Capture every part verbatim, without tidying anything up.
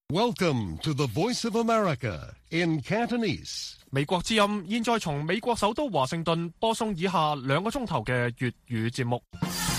Welcome to the Voice of America in Cantonese. 美國之音現在從美國首都華盛頓播送以下兩個鐘頭嘅粵語節目。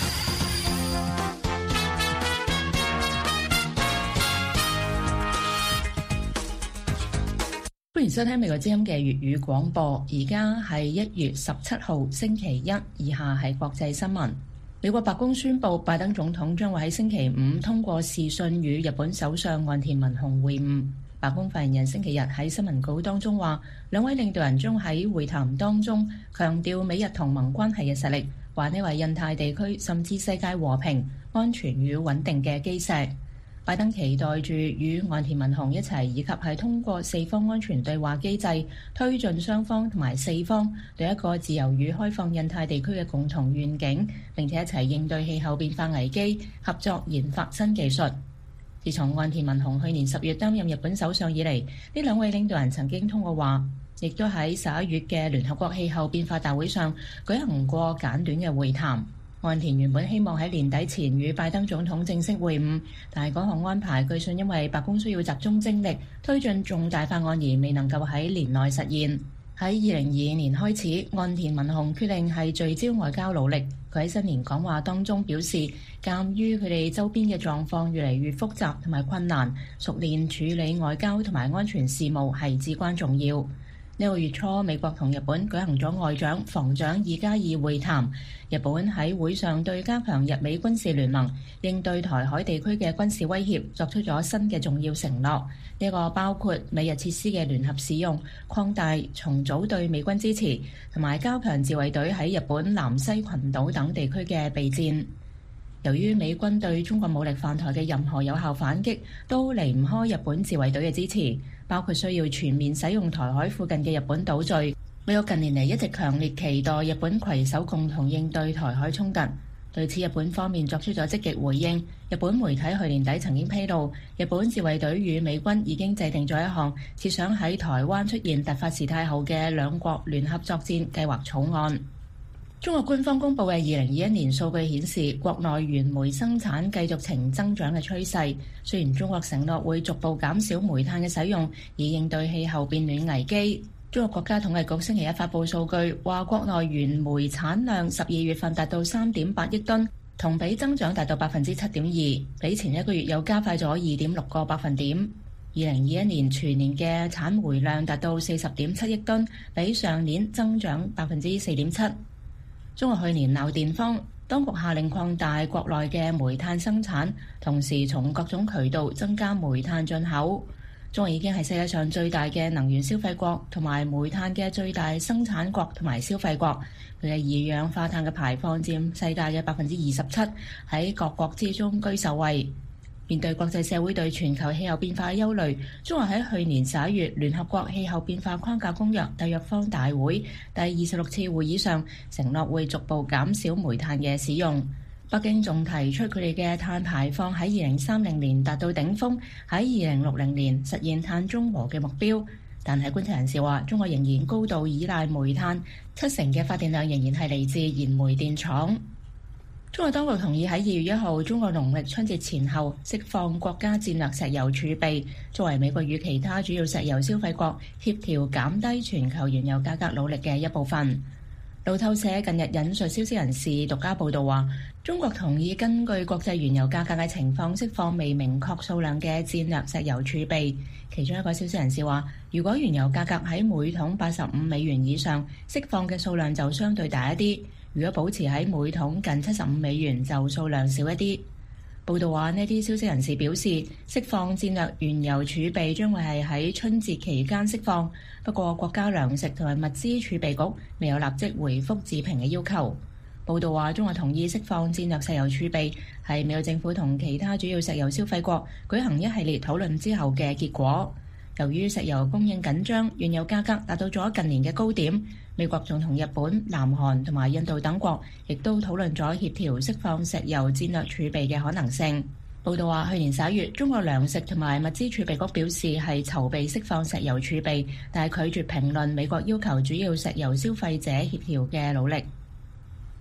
歡迎收聽美國之音嘅粵語廣播。而家係一月十七號星期一，以下係國際新聞。美國白宮宣布，拜登總統將會喺星期五通過視訊與日本首相岸田文雄會晤。白宮發言人星期日喺新聞稿當中話，兩位領導人將喺會談當中強調美日同盟關係嘅實力，話呢為印太地區甚至世界和平、安全與穩定嘅基石。拜登期待住與岸田文雄一齊，以及係通過四方安全對話機制，推進雙方同埋四方對一個自由與開放印太地區嘅共同願景，並且一齊應對氣候變化危機，合作研發新技術。自從岸田文雄去年十月擔任日本首相以嚟，呢兩位領導人曾經通過話，亦都喺十一月嘅聯合國氣候變化大會上舉行過簡短嘅會談。岸田原本希望喺年底前與拜登總統正式會晤，但係嗰項安排據信因為白宮需要集中精力推進重大法案而未能夠喺年內實現。喺二零二二年開始，岸田文雄決定係聚焦外交努力。佢喺新年講話當中表示，鑑於佢哋周邊嘅狀況越嚟越複雜同埋困難，熟練處理外交同埋安全事務係至關重要。呢個月初，美國同日本舉行咗外長、防長二加二會談。日本喺會上對加強日美軍事聯盟、應對台海地區嘅軍事威脅作出咗新嘅重要承諾。呢個包括美日設施嘅聯合使用、擴大重組對美軍支持，同埋加強自衛隊喺日本南西群島等地區嘅備戰。由於美軍對中國武力犯台嘅任何有效反擊都離唔開日本自衛隊嘅支持，包括需要全面使用台海附近嘅日本島嶼。美國近年嚟一直強烈期待日本攜手共同應對台海衝突。對此，日本方面作出咗積極回應。日本媒體去年底曾經披露，日本自衛隊與美軍已經制定咗一項設想喺台灣出現突發事態後嘅兩國聯合作戰計劃草案。中國官方公布嘅二零二一年數據顯示，國內原煤生產繼續呈增長嘅趨勢。雖然中國承諾會逐步減少煤炭嘅使用，以應對氣候變暖危機。中國國家統計局星期一發布數據，話國內原煤產量十二月份達到三點八億噸，同比增長達到百分之七點二，比前一個月又加快咗二點六個百分點。二零二一年全年嘅產煤量達到四十點七億噸，比上年增長百分之四點七。中國去年鬧電荒，當局下令擴大國內嘅煤炭生產，同時從各種渠道增加煤炭進口。中國已經係世界上最大嘅能源消費國，同埋煤炭嘅最大生產國同埋消費國。佢嘅二氧化碳嘅排放佔世界嘅百分之二十七，喺各國之中居首位。面對國際社會對全球氣候變化嘅憂慮，中國喺去年十一月聯合國氣候變化框架公約締約方大會第二十六次會議上承諾會逐步減少煤炭嘅使用。北京仲提出佢哋嘅碳排放喺二零三零年達到頂峰，喺二零六零年實現碳中和嘅目標。但係觀察人士話，中國仍然高度依賴煤炭，七成嘅發電量仍然係嚟自燃煤電廠。中國當局同意喺二月一號中國農曆春節前後釋放國家戰略石油儲備，作為美國與其他主要石油消費國協調減低全球原油價格努力嘅一部分。路透社近日引述消息人士獨家報道話，中國同意根據國際原油價格嘅情況釋放未明確數量嘅戰略石油儲備。其中一個消息人士話，如果原油價格喺每桶八十五美元以上，釋放嘅數量就相對大一啲。如果保持喺每桶近七十五美元，就數量少一啲。報道話，呢啲消息人士表示，釋放戰略原油儲備將會係喺春節期間釋放，不過國家糧食同埋物資儲備局未有立即回覆置評嘅要求。報道話，中國同意釋放戰略石油儲備係美國政府同其他主要石油消費國舉行一系列討論之後嘅結果。由於石油供應緊張，原油價格達到咗近年嘅高點。美國仲同日本、南韓同埋印度等國亦都討論咗協調釋放石油戰略儲備嘅可能性。報道話，去年十一月，中國糧食同埋物資儲備局表示係籌備釋放石油儲備，但係拒絕評論美國要求主要石油消費者協調嘅努力。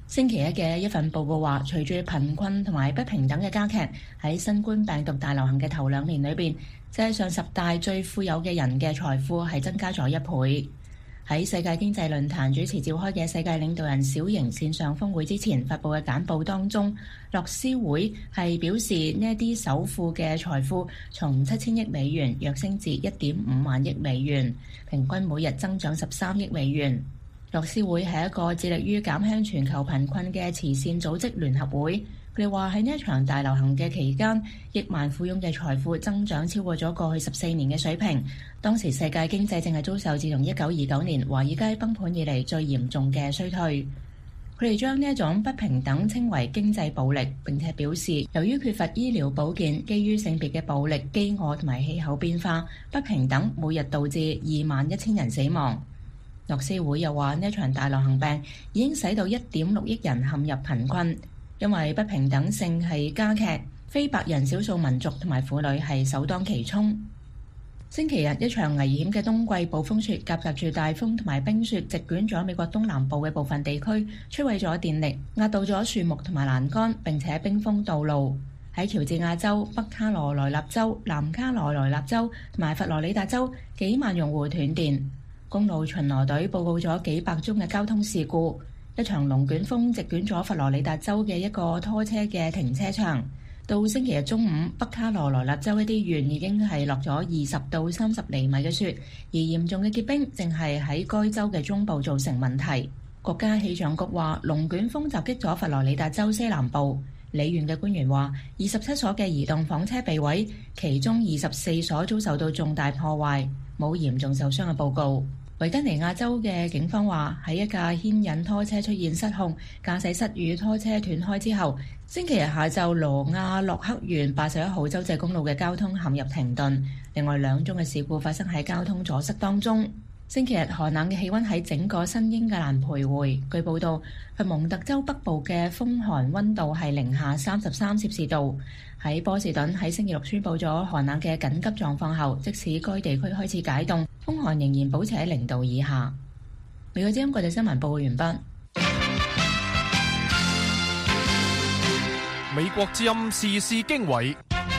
星期一嘅一份報告話，隨住貧困同埋不平等嘅加劇，喺新冠病毒大流行嘅頭兩年裏邊，世界上十大最富有嘅人嘅財富係增加咗一倍。喺世界經濟論壇主持召開嘅世界領導人小型線上峰會之前發佈嘅簡報當中，樂施會係表示呢一啲首富嘅財富從七千億美元躍升至一點五萬億美元，平均每日增長十三億美元。樂施會係一個致力於減輕全球貧困嘅慈善組織聯合會。佢哋話喺呢一場大流行嘅期間，億萬富翁嘅財富增長超過咗過去十四年嘅水平。當時世界經濟正係遭受自從一九二九年華爾街崩盤以嚟最嚴重嘅衰退。佢哋將呢一種不平等稱為經濟暴力，並且表示由於缺乏醫療保健、基於性別嘅暴力、飢餓同埋氣候變化不平等，每日導致二萬一千人死亡。樂施會又話呢一場大流行病已經使到一點六億人陷入貧困，因為不平等性係加劇，非白人少數民族同埋婦女係首當其衝。星期日一場危險嘅冬季暴風雪夾雜住大風同埋冰雪，席捲咗美國東南部嘅部分地區，摧毀咗電力，壓倒咗樹木同埋欄杆，並且冰封道路。喺喬治亞州、北卡羅來納州、南卡羅來納州同埋佛羅里達州，幾萬用戶斷電。公路巡邏隊報告咗幾百宗嘅交通事故。一場龍捲風席捲咗佛羅里達州嘅一個拖車嘅停車場。到星期日中午，北卡羅來納州一啲縣已經係落咗二十到三十厘米嘅雪，而嚴重嘅結冰正係喺該州嘅中部造成問題。國家氣象局話，龍捲風襲擊咗佛羅里達州西南部。里縣嘅官員話，二十七所嘅移動房車被毀，其中二十四所遭受到重大破壞，冇嚴重受傷嘅報告。維吉尼亞州嘅警方話，喺一架牽引拖車出現失控，駕駛室與拖車斷開之後，星期日下晝羅亞洛克縣八十一號州際公路嘅交通陷入停頓。另外兩宗嘅事故發生喺交通阻塞當中。星期日寒冷嘅氣溫喺整個新英格蘭徘徊。據報道，佛蒙特州北部嘅風寒溫度係零下三十三攝氏度。喺波士頓喺星期六宣布咗寒冷嘅緊急狀況後，即使該地區開始解凍，風寒仍然保持喺零度以下。美國之音國際新聞報告完畢。 美國之音時事經緯。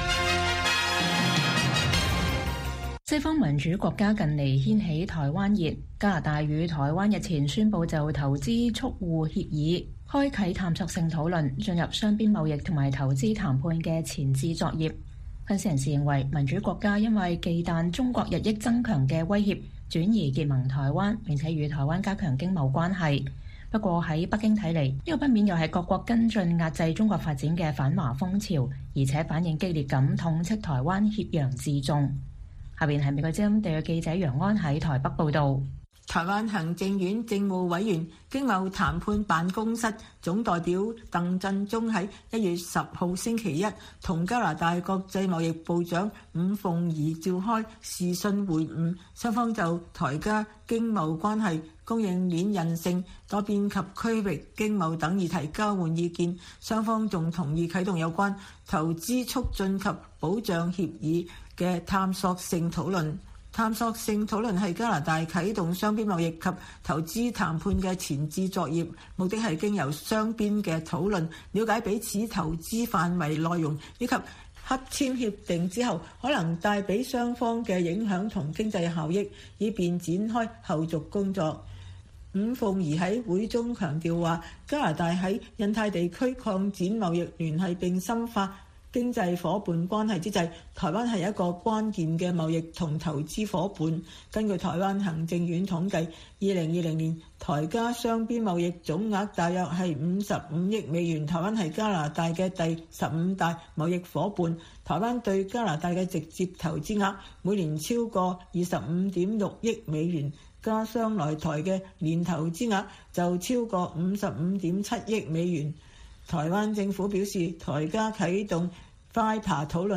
西方民主國家近嚟掀起台灣熱，加拿大與台灣日前宣布就投資促互協議開啟探索性討論，進入雙邊貿易同埋投資談判嘅前置作業。分析人士認為，民主國家因為忌憚中國日益增強嘅威脅，轉而結盟台灣，並且與台灣加強經貿關係。不過喺北京睇嚟，呢個不免又係各國跟進壓制中國發展嘅反華風潮，而且反應激烈咁痛斥台灣挾洋自重。下邊係美國之音地嘅記者楊安喺台北報道。 台灣行政院政務委員、經貿談判辦公室總代表鄧振中喺一月十號星期一同加拿大國際貿易部長伍鳳儀召開視訊會晤，雙方就台加經貿關係、供應鏈韌性、多邊及區域經貿等議題交換意見。雙方仲同意啟動有關投資促進及保障協議嘅探索性討論。探索性討論係加拿大啟動雙邊貿易及投資談判嘅前置作業，目的係經由雙邊嘅討論，了解彼此投資範圍內容，以及洽簽協定之後可能帶俾雙方嘅影響同經濟效益，以便展開後續工作。伍鳳儀喺會中強調話，加拿大喺印太地區擴展貿易聯繫並深化經濟夥伴關係之際，台灣係一個關鍵嘅貿易同投資夥伴。根據台灣行政院統計，二零二零年台加雙邊貿易總額大約係五十五億美元。台灣係加拿大嘅第十五大貿易夥伴。台灣對加拿大嘅直接投資額每年超過二十五點六億美元，加上來台嘅年投資額就超過五十五點七億美元。台灣政府表示，台加啟動快爬討論，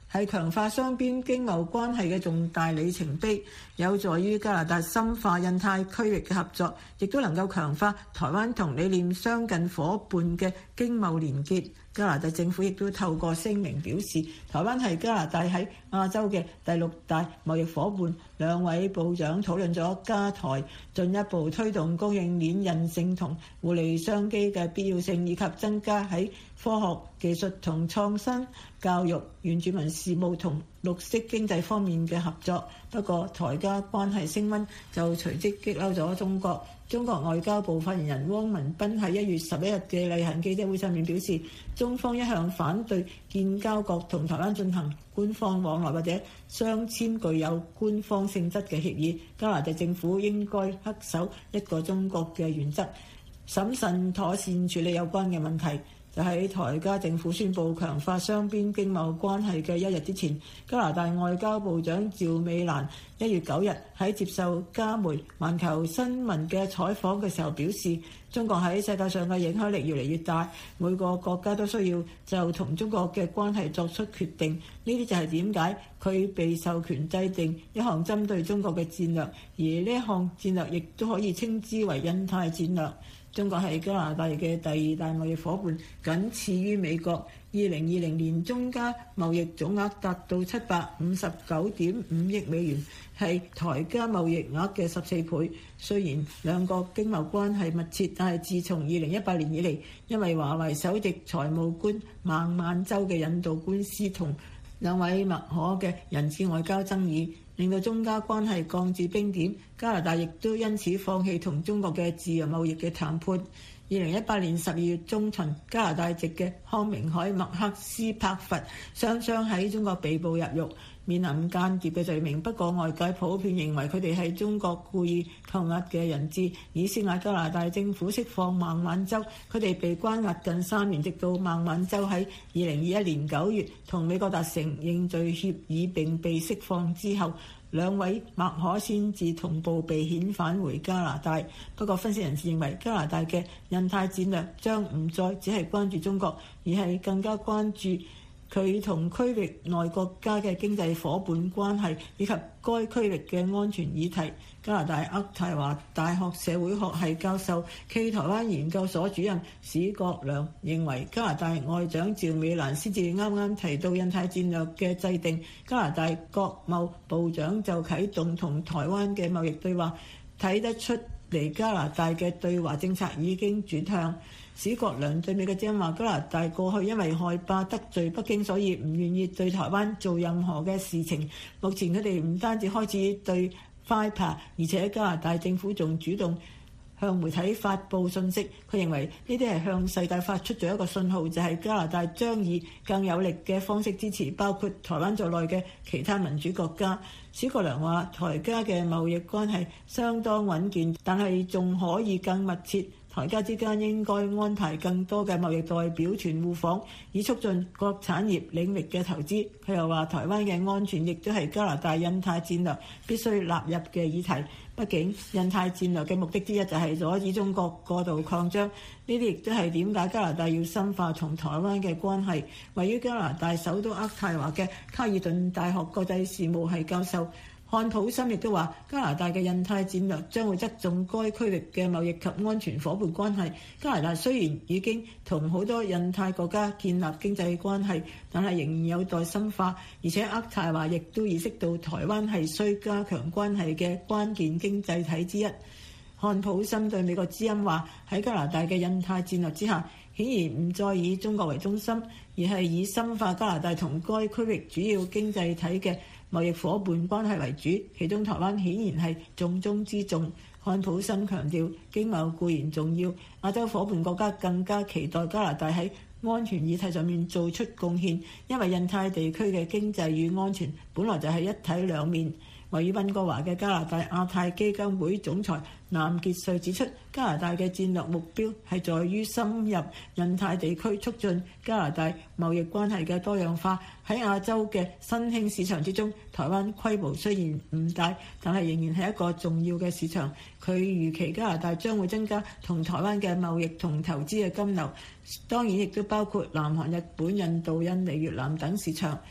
係強化雙邊經貿關係嘅重大里程碑，有助於加拿大深化印太區域嘅合作，亦都能夠強化台灣同理念相近伙伴嘅經貿連結。加拿大政府亦都透過聲明表示，台灣係加拿大喺亞洲嘅第六大貿易伙伴。兩位部長討論咗加台進一步推動供應鏈韌性同互利商機嘅必要性，以及增加喺科學技術同創新、教育、原住民事務同綠色經濟方面嘅合作。不過台加關係升溫就隨即激嬲咗中國。中國外交部發言人汪文斌喺一月十一日嘅例行記者會上面表示，中方一向反對建交國同台灣進行官方往來或者雙簽具有官方性質嘅協議。加拿大政府應該恪守一個中國嘅原則，審慎妥善處理有關嘅問題。就喺台加政府宣布強化雙邊經貿關係嘅一日之前，加拿大外交部長趙美蘭一月九日喺接受加媒《環球新聞》嘅採訪嘅時候表示，中國喺世界上嘅影響力越嚟越大，每個國家都需要就同中國嘅關係作出決定。呢啲就係點解佢被授權制定一項針對中國嘅戰略，而呢一項戰略亦都可以稱之為印太戰略。中國係加拿大嘅第二大貿易伙伴，僅次於美國。二零二零年中加貿易總額達到七百五十九點五億美元，係台加貿易額嘅十四倍。雖然兩國經貿關係密切，但係自從二零一八年以嚟，因為華為首席財務官孟晚舟嘅引渡官司同兩位默克嘅人質外交爭議，令到中加關係降至冰點。加拿大亦都因此放棄同中國嘅自由貿易嘅談判。二零一八年十二月中旬，加拿大籍嘅康明凱、麥克斯柏佛雙雙喺中國被捕入獄，面臨間諜嘅罪名。不過外界普遍認為佢哋係中國故意扣押嘅人質，以施壓加拿大政府釋放孟晚舟。佢哋被關押近三年，直到孟晚舟喺二零二一年九月同美國達成認罪協議並被釋放之後，兩位麥可先至同步被遣返回加拿大。不過分析人士認為，加拿大嘅印太戰略將唔再只係關注中國，而係更加關注佢同區域內國家嘅經濟夥伴關係，以及該區域嘅安全議題。加拿大渥太華大學社會學系教授暨台灣研究所主任史國良認為，加拿大外長趙美蘭先至啱啱提到印太戰略嘅制定，加拿大國貿部長就啟動同台灣嘅貿易對話，睇得出嚟加拿大嘅對華政策已經轉向。史國良對美國之音話，加拿大過去因為害怕得罪北京，所以唔願意對台灣做任何嘅事情。目前佢哋唔單止開始對 F I P A， 而且加拿大政府仲主動向媒體發布信息。佢認為呢啲係向世界發出咗一個信號，就係加拿大將以更有力嘅方式支持包括台灣在內嘅其他民主國家。史國良話，台加嘅貿易關係相當穩健，但係仲可以更密切。台加之間應該安排更多嘅貿易代表團互訪，以促進各產業領域嘅投資。佢又話，台灣嘅安全亦都係加拿大印太戰略必須納入嘅議題。畢竟印太戰略嘅目的之一就係阻止中國過度擴張。呢啲亦都係點解加拿大要深化同台灣嘅關係。位於加拿大首都渥太華嘅卡爾頓大學國際事務系教授漢普森亦都話，加拿大嘅印太戰略將會側重該區域嘅貿易及安全夥伴關係。加拿大雖然已經同好多印太國家建立經濟關係，但係仍然有待深化。而且渥太華亦都意識到台灣係需加強關係嘅關鍵經濟體之一。漢普森對美國之音話，喺加拿大嘅印太戰略之下，顯然唔再以中國為中心，而係以深化加拿大同該區域主要經濟體嘅貿易夥伴關係為主，其中台灣顯然係重中之重。漢普森強調，經貿固然重要，亞洲夥伴國家更加期待加拿大喺安全議題上面做出貢獻，因為印太地區嘅經濟與安全本來就係一體兩面。位於溫哥華嘅加拿大亞太基金會總裁藍傑瑞指出，加拿大嘅戰略目標係在於深入印太地區，促進加拿大貿易關係嘅多樣化。喺亞洲嘅新興市場之中，台灣規模雖然唔大，但係仍然係一個重要嘅市場。佢預期加拿大將會增加同台灣嘅貿易同投資嘅金流，當然亦都包括南韓、日本、印度、印尼、越南等市場。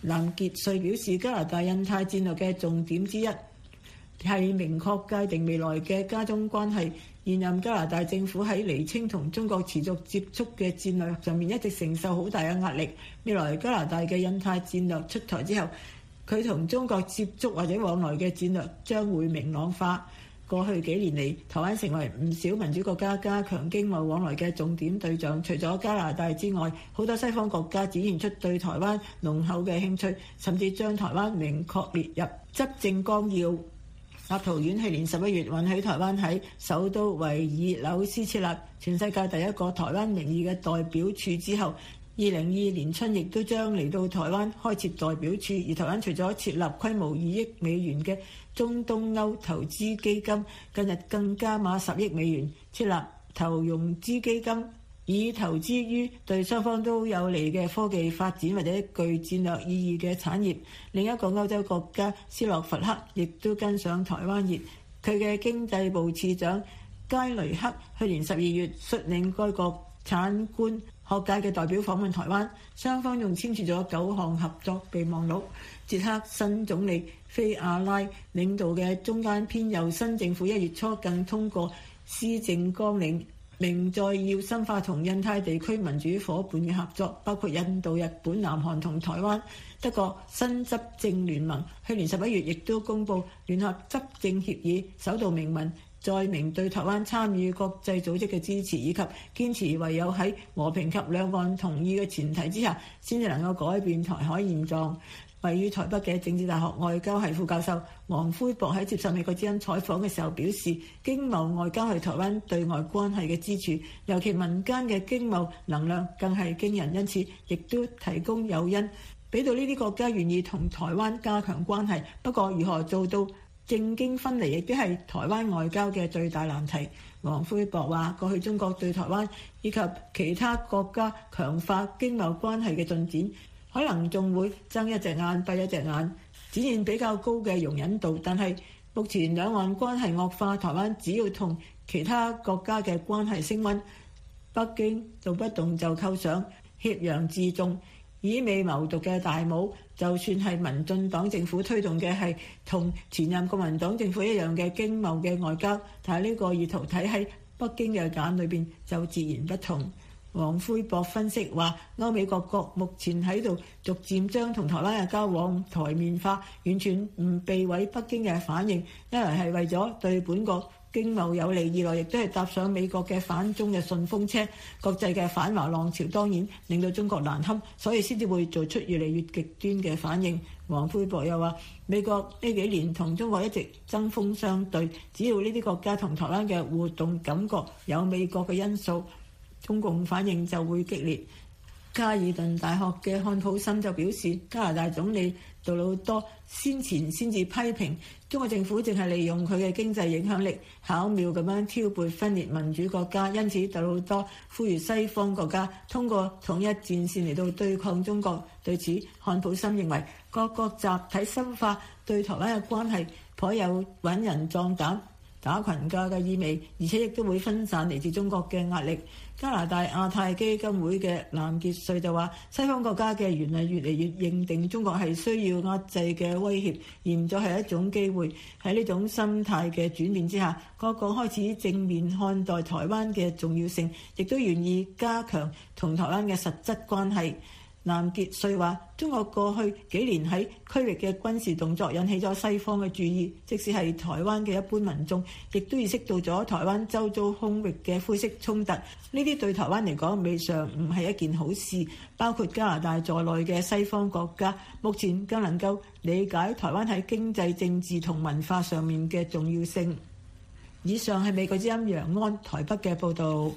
藍傑瑞表示，加拿大印太戰略嘅重點之一係明確界定未來嘅加中關係。現任加拿大政府喺釐清同中國持續接觸嘅戰略上面一直承受好大嘅壓力。未來加拿大嘅印太戰略出台之後，佢同中國接觸或者往來嘅戰略將會明朗化。過去幾年嚟，台灣成為唔少民主國家加強經貿往來嘅重點對象。除咗加拿大之外，好多西方國家展現出對台灣濃厚嘅興趣，甚至將台灣明確列入執政綱要。立陶宛去年十一月允許台灣喺首都維爾紐斯設立全世界第一個台灣名義嘅代表處之後，二零二二年春亦都將嚟到台灣開設代表處。而台灣除咗設立規模二億美元嘅中東歐投資基金，近日更加碼十億美元設立投融資基金，以投資於對雙方都有利嘅科技發展或者具戰略意義嘅產業。另一個歐洲國家斯洛伐克亦都跟上台灣熱，佢嘅經濟部次長佳雷克去年十二月率領該國產官學界嘅代表訪問台灣，雙方仲簽署咗九項合作備忘錄。捷克新總理菲亞拉領導嘅中間偏右新政府一月初更通過施政綱領，明在要深化同印太地區民主夥伴嘅合作，包括印度、日本、南韓同台灣。德國新執政聯盟去年十一月亦都公布聯合執政協議，首度明文載明對台灣參與國際組織嘅支持，以及堅持唯有喺和平及兩岸同意嘅前提之下，先至能夠改變台海現狀。位於台北嘅政治大學外交系副教授黃恢博喺接受美國之音採訪嘅時候表示，經貿外交係台灣對外關係嘅支柱，尤其民間嘅經貿能量更係驚人，因此亦都提供誘因，俾到呢啲國家願意同台灣加強關係。不過如何做到政經分離，亦都係台灣外交嘅最大難題。黃恢博話，過去中國對台灣以及其他國家強化經貿關係嘅進展，可能仲會睜一隻眼閉一隻眼，展現比較高嘅容忍度。但係目前兩岸關係惡化，台灣只要同其他國家嘅關係升溫，北京動不動就扣上挾洋自重、以美謀獨嘅大帽。就算係民進黨政府推動嘅係同前任國民黨政府一樣嘅經貿嘅外交，但係呢個意圖睇喺北京嘅眼裏邊就自然不同。黃恢博分析話，歐美各國目前喺度逐漸將同台灣嘅交往台面化，完全唔避諱北京嘅反應，一來係為咗對本國經貿有利，二來亦都係搭上美國嘅反中嘅順風車。國際嘅反華浪潮當然令到中國難堪，所以先至會做出越嚟越極端嘅反應。黃恢博又話，美國呢幾年同中國一直針鋒相對，只要呢啲國家同台灣嘅互動感覺有美國嘅因素，中共反應就會激烈。卡爾頓大學嘅漢普森就表示，加拿大總理杜魯多先前先至批評中國政府淨係利用佢嘅經濟影響力，巧妙咁樣挑撥分裂民主國家。因此，杜魯多呼籲西方國家通過統一戰線嚟到對抗中國。對此，漢普森認為各國集體深化對台灣嘅關係，頗有穩人壯膽、打群架嘅意味，而且亦都會分散嚟自中國嘅壓力。加拿大亞太基金會嘅藍傑瑞就話，西方國家嘅原來越嚟越認定中國係需要壓制嘅威脅，而唔再係一種機會。喺呢種心態嘅轉變之下，各國開始正面看待台灣嘅重要性，亦都願意加強同台灣嘅實質關係。藍傑瑞話，中國過去幾年喺區域嘅軍事動作引起咗西方嘅注意，即使係台灣嘅一般民眾，亦都意識到咗台灣周遭空域嘅灰色衝突。呢啲對台灣嚟講未嘗唔係一件好事。包括加拿大在內嘅西方國家，目前更能夠理解台灣喺經濟、政治同文化上面嘅重要性。以上係美國之音楊安台北嘅報導。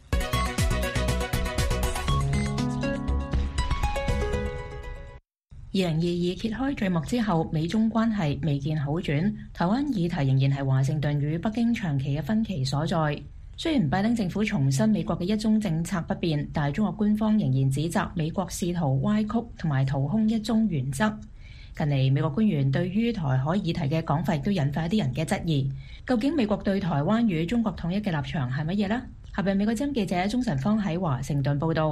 二零二二揭開序幕之後，美中關係未見好轉，台灣議題仍然係華盛頓與北京長期嘅分歧所在。雖然拜登政府重申美國嘅一中政策不變，但係中國官方仍然指責美國試圖歪曲同埋掏空一中原則。近嚟美國官員對於台海議題嘅講法亦都引發一啲人嘅質疑，究竟美國對台灣與中國統一嘅立場係乜嘢呢？下邊美國之音記者鍾晨芳喺華盛頓報導。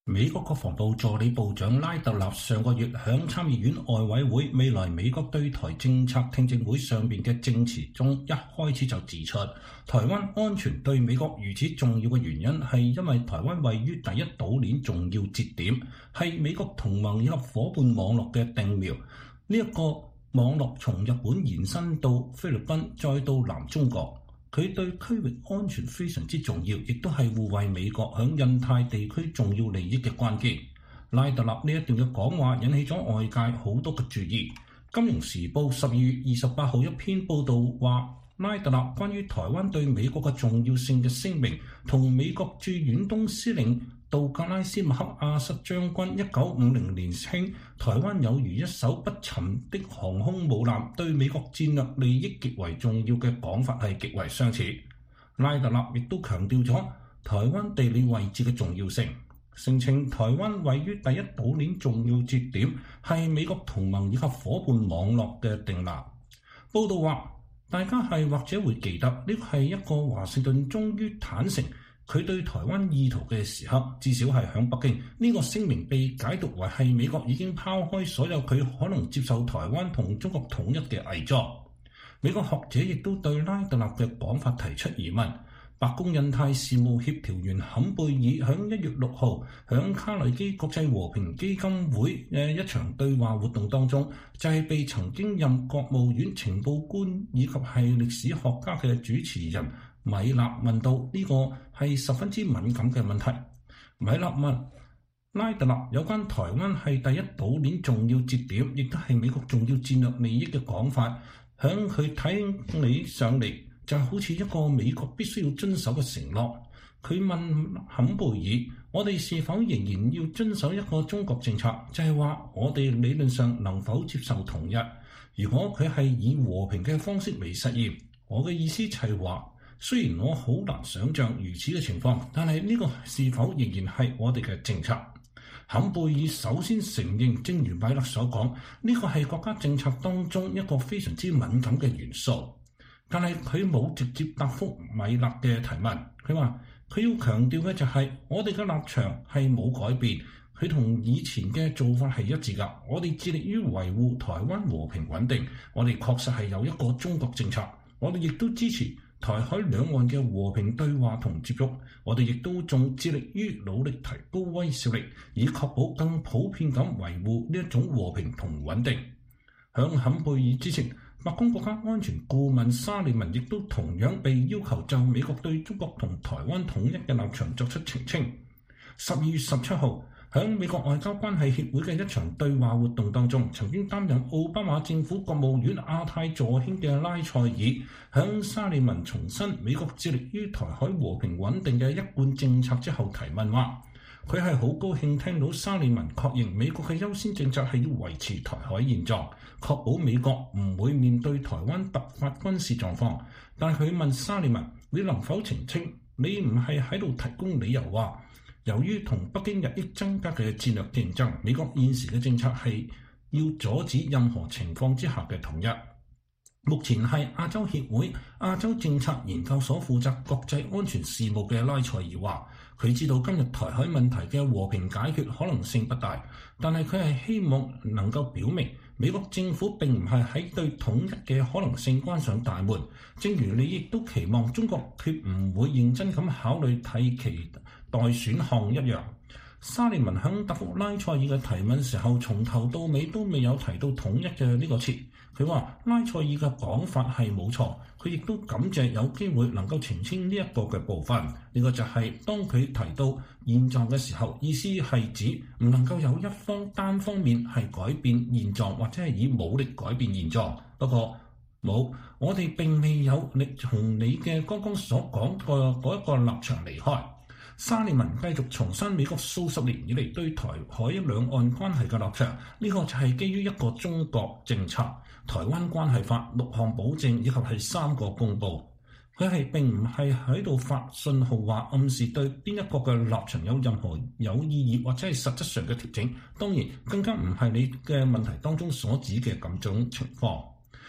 美國國防部助理部長拉特納上個月響參議院外委會未來美國對台政策聽證會上邊嘅證詞中，一開始就指出，台灣安全對美國如此重要嘅原因係因為台灣位於第一島鏈重要節點，係美國同盟以及夥伴網絡嘅定苗。呢、這、一個網絡從日本延伸到菲律賓，再到南中國。佢對區域安全非常之重要，亦都係護衛美國響印太地區重要利益嘅關鍵。拉特納呢一段嘅講話引起咗外界好多嘅注意。金融時報十二月二十八號一篇報導話，拉特納關於台灣對美國嘅重要性嘅聲明，同美國駐遠東司令杜格拉斯麥克阿瑟將軍一九五零年稱台灣有如一艘不沉的航空母艦，對美國戰略利益極為重要嘅講法係極為相似。拉特納亦都強調咗台灣地理位置嘅重要性，聲稱台灣位於第一島鏈重要節點，係美國同盟以及夥伴網絡嘅定立。報道話，大家係或者會記得呢個係一個華盛頓終於坦誠佢對台灣意圖嘅時刻，至少係響北京呢個聲明被解讀為係美國已經拋開所有佢可能接受台灣同中國統一嘅偽裝。美國學者亦都對拉特納嘅講法提出疑問。白宮印太事務協調員坎貝爾響一月六號響卡內基國際和平基金會嘅一場對話活動當中，就係、是、被曾經任國務院情報官以及係歷史學家嘅主持人米納問到呢個係十分之敏感嘅問題。米納問拉特納有關台灣係第一島鏈重要節點，亦都係美國重要戰略利益嘅講法，響佢睇起上嚟就好似一個美國必須要遵守嘅承諾。佢問坎貝爾：我哋是否仍然要遵守一個中國政策？就係話我哋理論上能否接受統一？如果佢係以和平嘅方式嚟實現，我嘅意思就係話，雖然我好難想像如此嘅情況，但係呢個是否仍然係我哋嘅政策？坎貝爾首先承認，正如米勒所講，呢個係國家政策當中一個非常之敏感嘅元素。但係佢冇直接答覆米勒嘅提問。佢話佢要強調嘅就係、是、我哋嘅立場係冇改變，佢同以前嘅做法係一致㗎。我哋致力於維護台灣和平穩定，我哋確實係有一個中國政策，我哋亦都支持台海兩岸嘅和平對話同接觸，我哋亦都仲致力於努力提高威懾力，以確保更普遍咁維護呢一種和平同穩定。響坎貝爾之前，白宮國家安全顧問沙利文亦都同樣被要求就美國對中國同台灣統一嘅立場作出澄清。十二月十七號，響美國外交關係協會嘅一場對話活動當中，曾經擔任奧巴馬政府國務院亞太助卿嘅拉塞爾，響沙利文重申美國致力於台海和平穩定嘅一貫政策之後提問話，佢係好高興聽到沙利文確認美國嘅優先政策係要維持台海現狀，確保美國唔會面對台灣突發軍事狀況。但係佢問沙利文：你能否澄清，你唔係喺度提供理由話，由於同北京日益增加嘅戰略競爭，美國現時嘅政策係要阻止任何情況之下嘅統一。目前係亞洲協會亞洲政策研究所負責國際安全事務嘅拉塞爾話，佢知道今日台海問題嘅和平解決可能性不大，但係佢係希望能夠表明美國政府並唔係喺對統一嘅可能性關上大門，正如你亦都期望中國決唔會認真咁考慮替其待選項一樣。沙利文響答覆拉塞爾嘅提問時候，從頭到尾都未有提到統一嘅呢個詞。佢話拉塞爾嘅講法係冇錯，佢亦都感謝有機會能夠澄清呢一個嘅部分。呢、這個就係當佢提到現狀嘅時候，意思係指唔能夠有一方單方面係改變現狀，或者係以武力改變現狀。不過冇，我哋並未有你從你嘅剛剛所講嘅嗰一個立場離開。沙利文繼續重申美國數十年以嚟對台海兩岸關係嘅立場，呢、這個就係基於一個中國政策、台灣關係法六項保證以及係三個公佈。佢係並唔係喺度發信號話暗示對邊一個嘅立場有任何有意義或者係實質上嘅調整。當然更加唔係你嘅問題當中所指嘅咁種情況。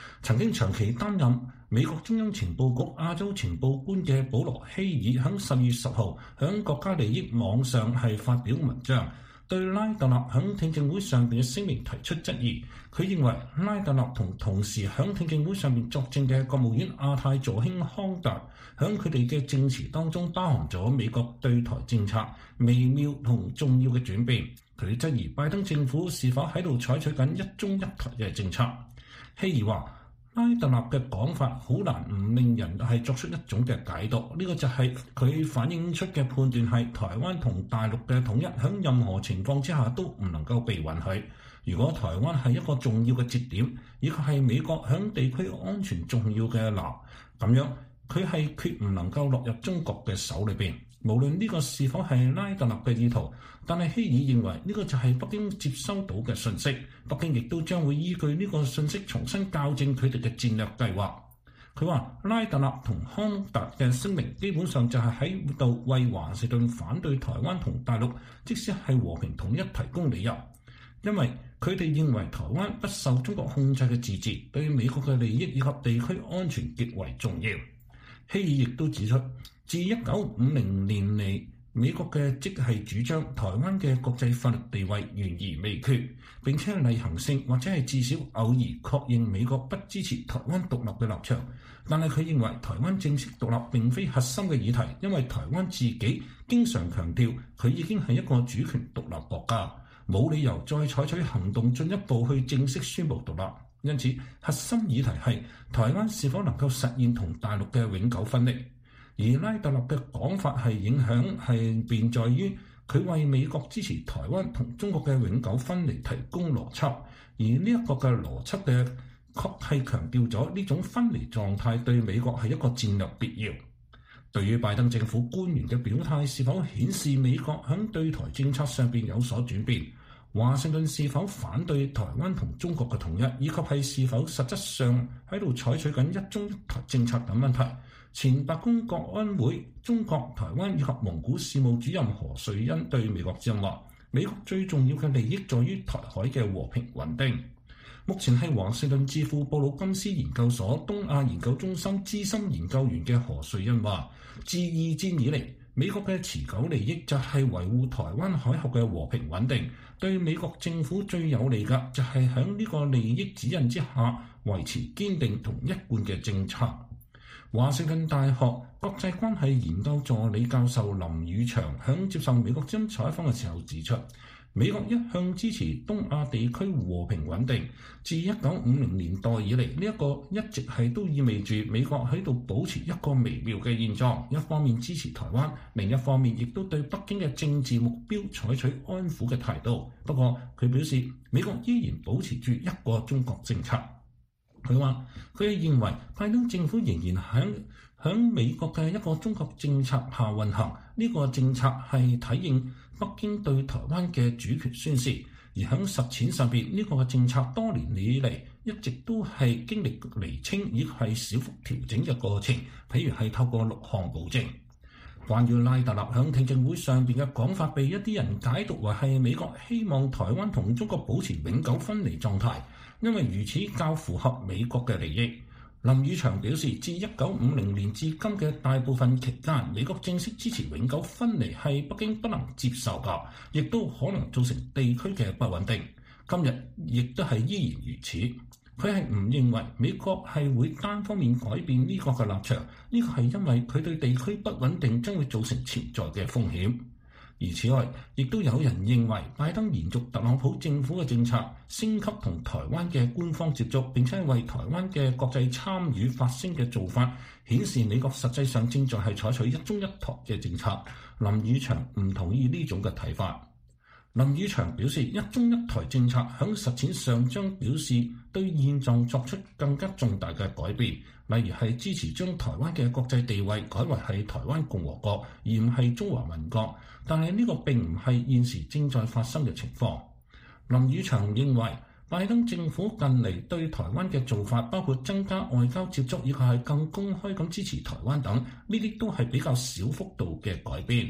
曾經長期擔任美國中央情報局亞洲情報官嘅保羅希爾喺十月十號喺國家利益網上係發表文章，對拉特納喺聽證會上邊嘅聲明提出質疑。佢認為拉特納同同時喺聽證會上面作證嘅國務院亞太助卿康達喺佢哋嘅證詞當中包含咗美國對台政策微妙同重要嘅轉變。佢哋質疑拜登政府是否喺度採取緊一中一台嘅政策。希爾話：拉特納嘅講法好難唔令人係作出一種嘅解讀，呢、這個就係佢反映出嘅判斷係台灣同大陸嘅統一喺任何情況之下都唔能夠被允許。如果台灣係一個重要嘅節點，以及係美國喺地區安全重要嘅錨，咁樣佢係決唔能夠落入中國嘅手裏邊。無論呢個是否係拉特納嘅意圖，但係希爾認為呢個就係北京接收到嘅信息，北京亦都將會依據呢個信息重新校正佢哋嘅戰略計劃。佢話拉特納同康達嘅聲明基本上就係喺度為華盛頓反對台灣同大陸，即使係和平統一提供理由，因為佢哋認為台灣不受中國控制嘅自治對美國嘅利益以及地區安全極為重要。希爾亦都指出，自一九五零年嚟，美國嘅即係主張台灣嘅國際法律地位懸而未決，並且例行性或者係至少偶爾確認美國不支持台灣獨立嘅立場。但係佢認為台灣正式獨立並非核心嘅議題，因為台灣自己經常強調佢已經係一個主權獨立國家，冇理由再採取行動進一步去正式宣布獨立。因此，核心議題係台灣是否能夠實現同大陸嘅永久分離。而拉特納嘅講法係影響係便在於佢為美國支持台灣同中國嘅永久分離提供邏輯，而呢一個嘅邏輯嘅確係強調咗呢種分離狀態對美國係一個戰略必要。對於拜登政府官員嘅表態是否顯示美國喺對台政策上邊有所轉變，華盛頓是否反對台灣同中國嘅統一，以及係是否實質上喺度採取緊一中一台政策等問題，前白宮國安會中國台灣以及蒙古事務主任何瑞恩對美國之音話：美國最重要嘅利益在於台海嘅和平穩定。目前係華盛頓智庫布魯金斯研究所東亞研究中心資深研究員嘅何瑞恩話：自二戰以嚟，美國嘅持久利益就係維護台灣海峽嘅和平穩定，對美國政府最有利嘅就係喺呢個利益指引之下維持堅定同一貫嘅政策。華盛頓大學國際關係研究助理教授林宇翔喺接受美國之音採訪嘅時候指出，美國一向支持東亞地區和平穩定，自一九五零年代以嚟，呢一個一直係都意味住美國喺度保持一個微妙嘅現狀，一方面支持台灣，另一方面亦都對北京嘅政治目標採取安撫嘅態度。不過佢表示，美國依然保持住一個中國政策。佢話佢係認為拜登政府仍然喺響美國嘅一個中國政策下運行，呢個政策係體現北京對台灣嘅主權宣示，而喺實踐上邊呢個嘅政策多年以嚟一直都係經歷釐清以及係小幅調整嘅過程，譬如係透過六項保證。關於拉特納響聽證會上邊嘅講法，被一啲人解讀為係美國希望台灣同中國保持永久分離狀態，因為如此較符合美國嘅利益。林宇翔表示，自一九五零年至今嘅大部分期間，美國正式支持永久分離係北京不能接受㗎，亦都可能造成地區嘅不穩定。今日亦都係依然如此。佢係唔認為美國係會單方面改變呢個嘅立場，呢個係因為佢對地區不穩定將會造成潛在嘅風險。而此外，亦都有人認為拜登延續特朗普政府嘅政策，升級同台灣嘅官方接觸，並且為台灣嘅國際參與發聲嘅做法，顯示美國實際上正在係採取一中一台嘅政策。林宇翔唔同意呢種嘅睇法。林宇翔表示，一中一台政策喺實踐上將表示對現狀作出更加重大嘅改變，例如係支持將台灣嘅國際地位改為係台灣共和國，而唔係中華民國。但係呢個並唔係現時正在發生嘅情況。林宇翔認為，拜登政府近嚟對台灣嘅做法，包括增加外交接觸，以及係更公開咁支持台灣等，呢啲都係比較小幅度嘅改變。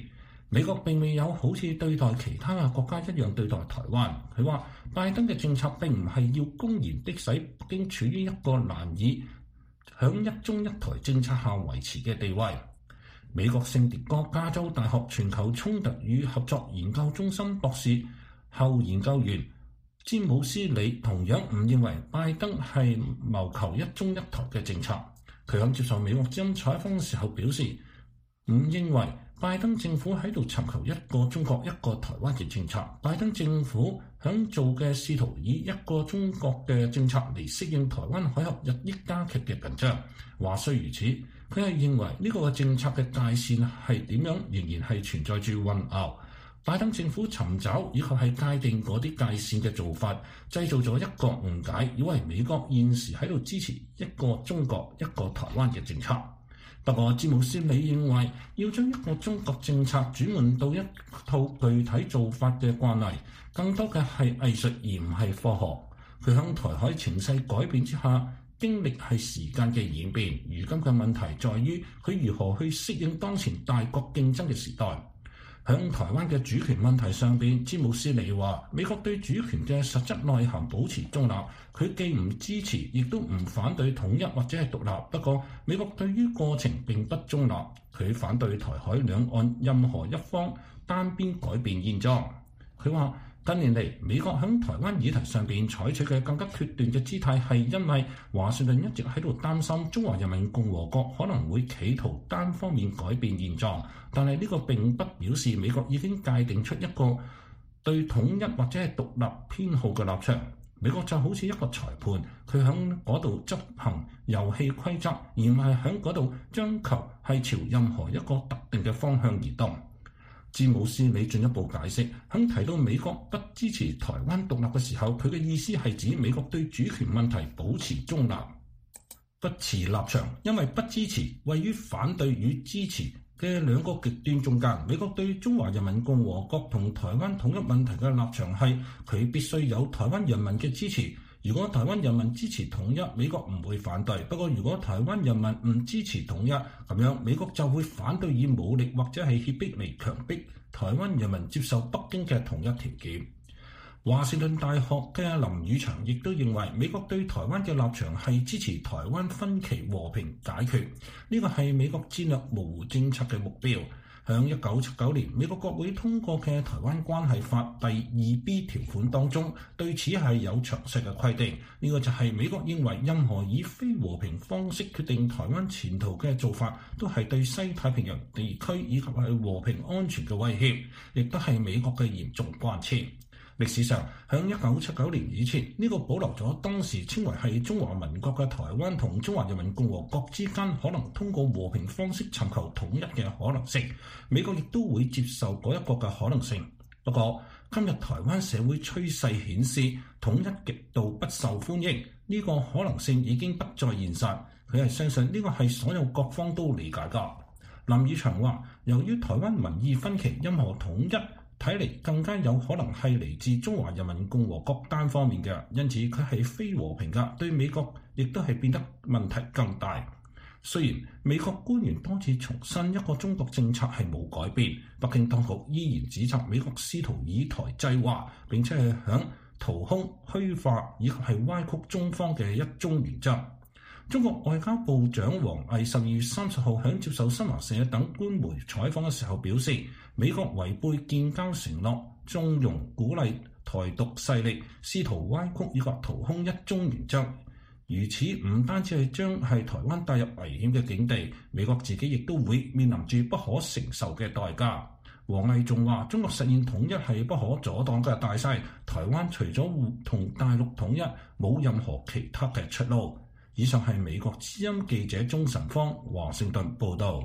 美國並未有好似對待其他嘅國家一樣對待台灣。佢話拜登嘅政策並唔係要公然的使北京處於一個難以響一中一台政策下維持嘅地位。美國聖迭戈加州大學全球衝突與合作研究中心博士後研究員詹姆斯里同樣唔認為拜登係謀求一中一台嘅政策。佢喺接受美國之音採訪嘅時候表示，唔認為拜登政府喺度尋求一個中國一個台灣嘅政策。拜登政府響做嘅試圖以一個中國嘅政策嚟適應台灣海峽日益加劇嘅緊張。話雖如此，佢係認為呢個政策嘅界線係點樣仍然係存在住混淆。拜登政府尋找以及係界定嗰啲界線嘅做法，製造咗一個誤解，以為美國現時喺度支持一個中國一個台灣嘅政策。不過，詹姆斯里認為要將一個中國政策轉換到一套具體做法嘅慣例，更多嘅係藝術而唔係科學。佢響台海情勢改變之下，經歷係時間嘅演變。如今嘅問題在於佢如何去適應當前大國競爭嘅時代。響台灣嘅主權問題上邊，詹姆斯里話：美國對主權嘅實質內涵保持中立，佢既唔支持，亦都唔反對統一或者係獨立。不過，美國對於過程並不中立，佢反對台海兩岸任何一方單邊改變現狀。佢話：近年嚟，美國喺台灣議題上邊採取嘅更加決斷嘅姿態，係因為華盛頓一直喺度擔心中華人民共和國可能會企圖單方面改變現狀，但係呢個並不表示美國已經界定出一個對統一或者係獨立偏好嘅立場。美國就好似一個裁判，佢喺嗰度執行遊戲規則，而唔係喺嗰度將球係朝任何一個特定嘅方向移動。詹姆斯里進一步解釋，喺提到美國不支持台灣獨立嘅時候，佢嘅意思係指美國對主權問題保持中立，不持立場，因為不支持位於反對與支持嘅兩個極端中間。美國對中華人民共和國同台灣統一問題嘅立場係，佢必須有台灣人民嘅支持。如果台灣人民支持統一，美國唔會反對。不過，如果台灣人民唔支持統一，咁樣美國就會反對以武力或者係脅迫嚟強迫台灣人民接受北京嘅統一條件。華盛頓大學嘅林宇翔亦都認為，美國對台灣嘅立場係支持台灣分歧和平解決，呢個係美國戰略模糊政策嘅目標。喺一九七九年，美國國會通過嘅《台灣關係法》第二 B 條款當中，對此係有詳細嘅規定。呢個就係美國認為任何以非和平方式決定台灣前途嘅做法，都係對西太平洋地區以及係和平安全嘅威脅，亦都係美國嘅嚴重關切。歷史上，喺一九七九年以前，呢個保留咗當時稱為係中華民國嘅台灣同中華人民共和國之間可能通過和平方式尋求統一嘅可能性。美國亦都會接受嗰一個嘅可能性。不過，今日台灣社會趨勢顯示，統一極度不受歡迎，呢個可能性已經不再現實。佢係相信呢個係所有各方都理解㗎。林宇翔話：由於台灣民意分歧，任何統一睇嚟更加有可能係嚟自中華人民共和國單方面嘅，因此佢係非和平嘅，對美國亦都係變得問題更大。雖然美國官員多次重申一個中國政策係冇改變，北京當局依然指責美國試圖以台制華，並且係響掏空、虛化以及係歪曲中方嘅一中原則。中國外交部長王毅十二月三十號喺接受新華社等官媒採訪嘅時候表示，美國違背建交承諾，縱容鼓勵台獨勢力，試圖歪曲以及掏空一中原則。如此唔單止係將係台灣帶入危險嘅境地，美國自己亦都會面臨住不可承受嘅代價。王毅仲話：中國實現統一係不可阻擋嘅大勢，台灣除咗同大陸統一，冇任何其他嘅出路。以上係美國之音記者鍾晨芳華盛頓報導。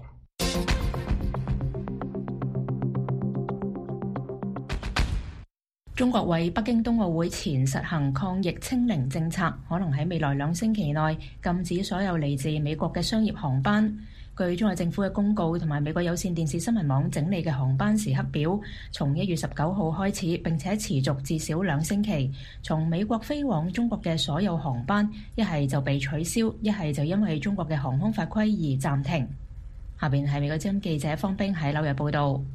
中國為北京冬奧會前實行抗疫清零政策，可能喺未來兩星期內禁止所有嚟自美國嘅商業航班。據中國政府嘅公告同埋美國有線電視新聞網整理嘅航班時刻表，從一月十九號開始，並且持續至少兩星期。從美國飛往中國嘅所有航班，一係就被取消，一係就因為中國嘅航空法規而暫停。下邊係美國之音記者方冰喺紐約報道。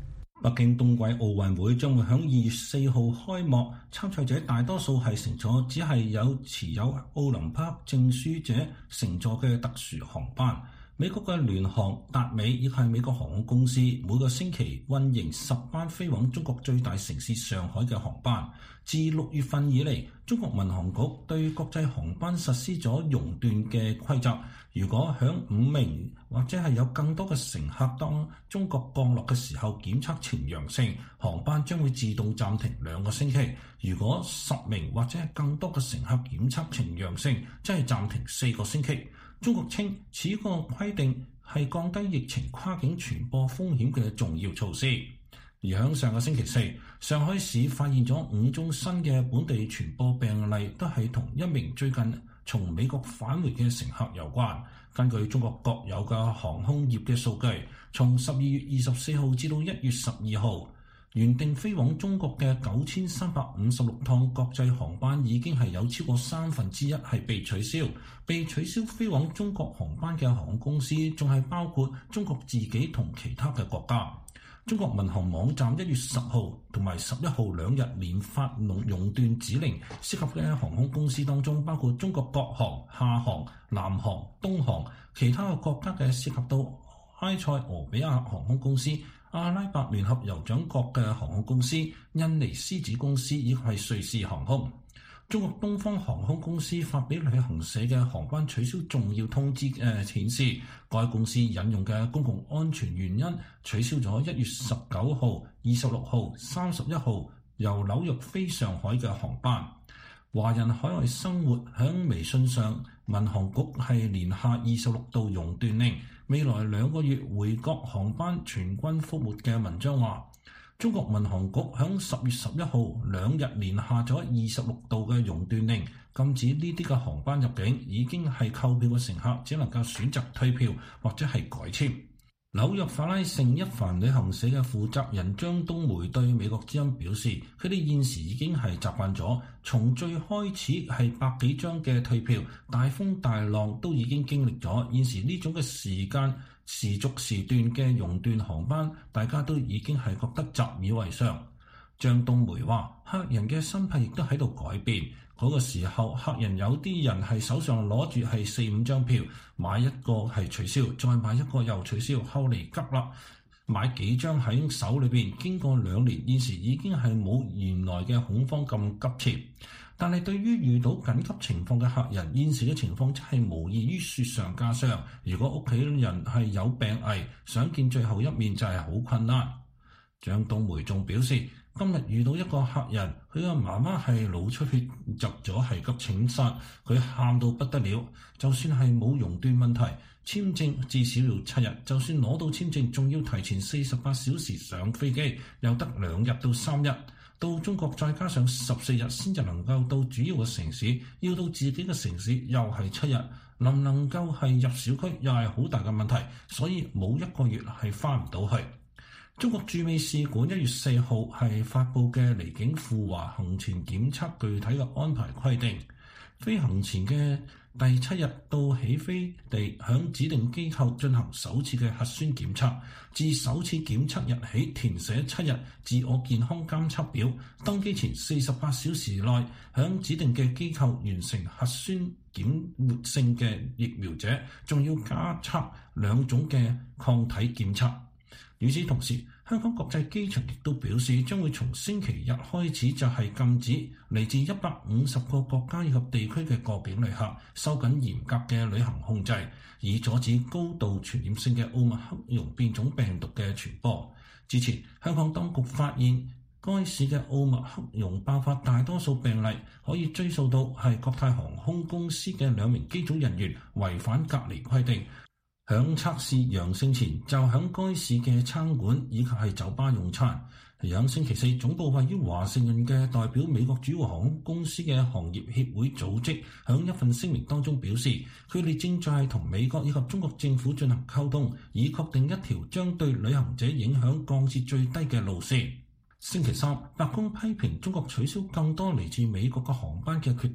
北京冬季奧運會將會喺二月四號開幕，參賽者大多數係乘坐只係有持有奧林匹克證書者乘坐嘅特殊航班。美國嘅聯航、達美亦係美國航空公司，每個星期運營十班飛往中國最大城市上海嘅航班。自六月份以嚟，中國民航局對國際航班實施咗熔斷嘅規則。如果響五名或者係有更多嘅乘客當中國降落嘅時候檢測呈陽性，航班將會自動暫停兩個星期。如果十名或者係更多嘅乘客檢測呈陽性，即係暫停四個星期。中國稱此個規定係降低疫情跨境傳播風險嘅重要措施。而喺上個星期四，上海市發現咗五宗新嘅本地傳播病例，都係同一名最近從美國返回嘅乘客有關。根據中國國有嘅航空業嘅數據，從十二月二十四號至到一月十二號，原定飛往中國嘅九千三百五十六趟國際航班已經係有超過三分之一係被取消。被取消飛往中國航班嘅航空公司仲係包括中國自己同其他嘅國家。中國民航網站一月十號同埋十一號兩日連發熔斷指令，涉及嘅航空公司當中包括中國國航、廈航、南航、東航，其他嘅國家嘅涉及到埃塞俄比亞航空公司、阿拉伯聯合酋長國嘅航空公司、印尼獅子公司以及係瑞士航空。中國東方航空公司發俾旅行社嘅航班取消重要通知誒顯示，該公司引用嘅公共安全原因取消咗一月十九號、二十六號、三十一號由紐約飛上海嘅航班。華人海外生活響微信上，民航局係連下二十六道熔斷令，未來兩個月回國航班全軍覆沒嘅文章話，中國民航局響十月十一號兩日連下咗二十六道嘅熔斷令，禁止呢啲嘅航班入境，已經係購票嘅乘客只能夠選擇退票或者係改簽。紐約法拉盛一帆旅行社嘅負責人張冬梅對美國之音表示，佢哋現時已經係習慣咗，從最開始係百幾張嘅退票，大風大浪都已經經歷咗，現時呢種嘅時間時續時段嘅熔斷航班，大家都已經係覺得習以為常。張冬梅話，客人嘅心態亦都喺度改變。嗰個時候，客人有啲人係手上攞住係四五張票，買一個係取消，再買一個又取消，後嚟急啦，買幾張喺手裏邊。經過兩年，現時已經係冇原來嘅恐慌咁急切。但係對於遇到緊急情況嘅客人，現時嘅情況真係無異於雪上加霜。如果屋企人係有病危，想見最後一面就係好困難。張冬梅仲表示，今日遇到一個客人，佢嘅媽媽係腦出血入咗係急診室，佢喊到不得了。就算係冇熔斷問題，簽證至少要七日，就算攞到簽證，仲要提前四十八小時上飛機，又得兩日到三日。到中國再加上十四日先至能夠到主要嘅城市，要到自己嘅城市又係七日，能唔能夠係入小區又係好大嘅問題，所以冇一個月係返唔到去。中國駐美使館一月四號係發布嘅離境赴華行前檢測具體嘅安排規定，飛行前嘅第七日到起飛地響指定機構進行首次嘅核酸檢測，自首次檢測日起填寫七日自我健康監測表，登機前四十八小時內響指定嘅機構完成核酸檢活性嘅疫苗者，仲要加測兩種嘅抗體檢測。與此同時，香港國際機場亦都表示，將會從星期日開始就係禁止嚟自一百五十個國家以及地區嘅過境旅客，收緊嚴格嘅旅行控制，以阻止高度傳染性嘅奧密克戎變種病毒嘅傳播。之前，香港當局發現該市嘅奧密克戎爆發大多數病例可以追溯到係國泰航空公司嘅兩名機組人員違反隔離規定，響測試陽性前就響該市嘅餐館以及係酒吧用餐。響星期四，總部位於華盛頓嘅代表美國主要航空公司嘅行業協會組織響一份聲明當中表示，佢哋正在同美國以及中國政府進行溝通，以確定一條將對旅行者影響降至最低嘅路線。星期三，白宮批評中國取消更多嚟自美國嘅航班嘅決定。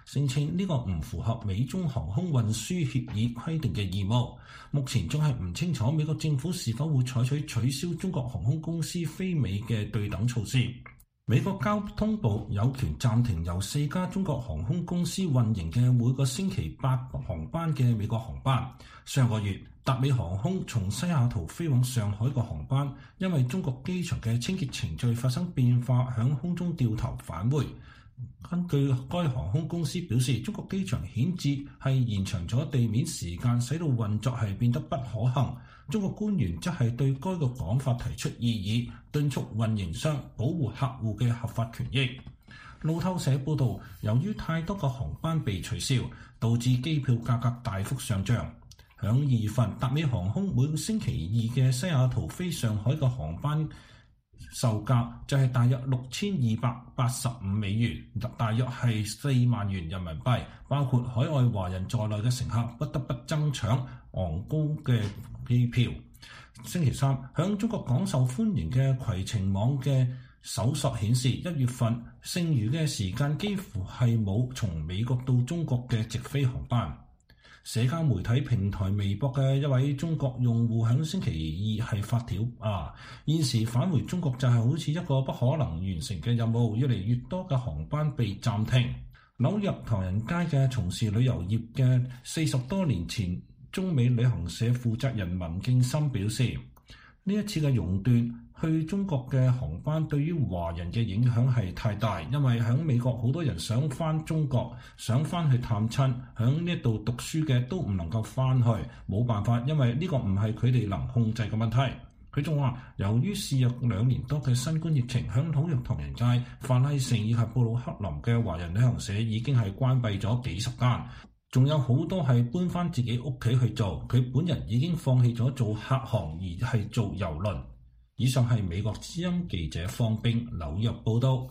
聲稱呢個唔符合美中航空運輸協議規定嘅義務。目前仲係唔清楚美國政府是否會採取取消中國航空公司飛美嘅對等措施。美國交通部有權暫停由四家中國航空公司運營嘅每個星期八航班嘅美國航班。上個月，達美航空從西雅圖飛往上海嘅航班，因為中國機場嘅清潔程序發生變化，響空中掉頭返回。根據該航空公司表示，中國機場顯示係延長咗地面時間，使到運作係變得不可行。中國官員則係對該個講法提出異議，敦促運營商保護客戶嘅合法權益。路透社報導，由於太多個航班被取消，導致機票價格大幅上漲。響二月份，達美航空每個星期二嘅西雅圖飛上海嘅航班售價就係大約六千二百八十五美元，大約係四萬元人民幣。包括海外華人在內嘅乘客不得不爭搶昂高嘅機票。星期三，響中國廣受歡迎嘅攜程網嘅搜索顯示，一月份剩餘嘅時間幾乎係冇從美國到中國嘅直飛航班。社交媒體平台微博嘅一位中國用戶喺星期二係發條啊，現時返回中國就係好似一個不可能完成嘅任務，越嚟越多嘅航班被暫停。紐約唐人街嘅從事旅遊業嘅四十多年前中美旅行社負責人文敬森表示，呢一次嘅熔斷去中國嘅航班對於華人嘅影響係太大，因為喺美國好多人想返中國，想返去探親，喺呢度讀書嘅都唔能夠返去，冇辦法，因為呢個唔係佢哋能控制嘅問題。佢仲話，由於肆虐兩年多嘅新冠疫情，喺紐約唐人街、范麗城以及布魯克林嘅華人旅行社已經係關閉咗幾十間，仲有好多係搬返自己屋企去做。佢本人已經放棄咗做客行，而係做郵輪。以上係美國之音記者方冰紐約報道。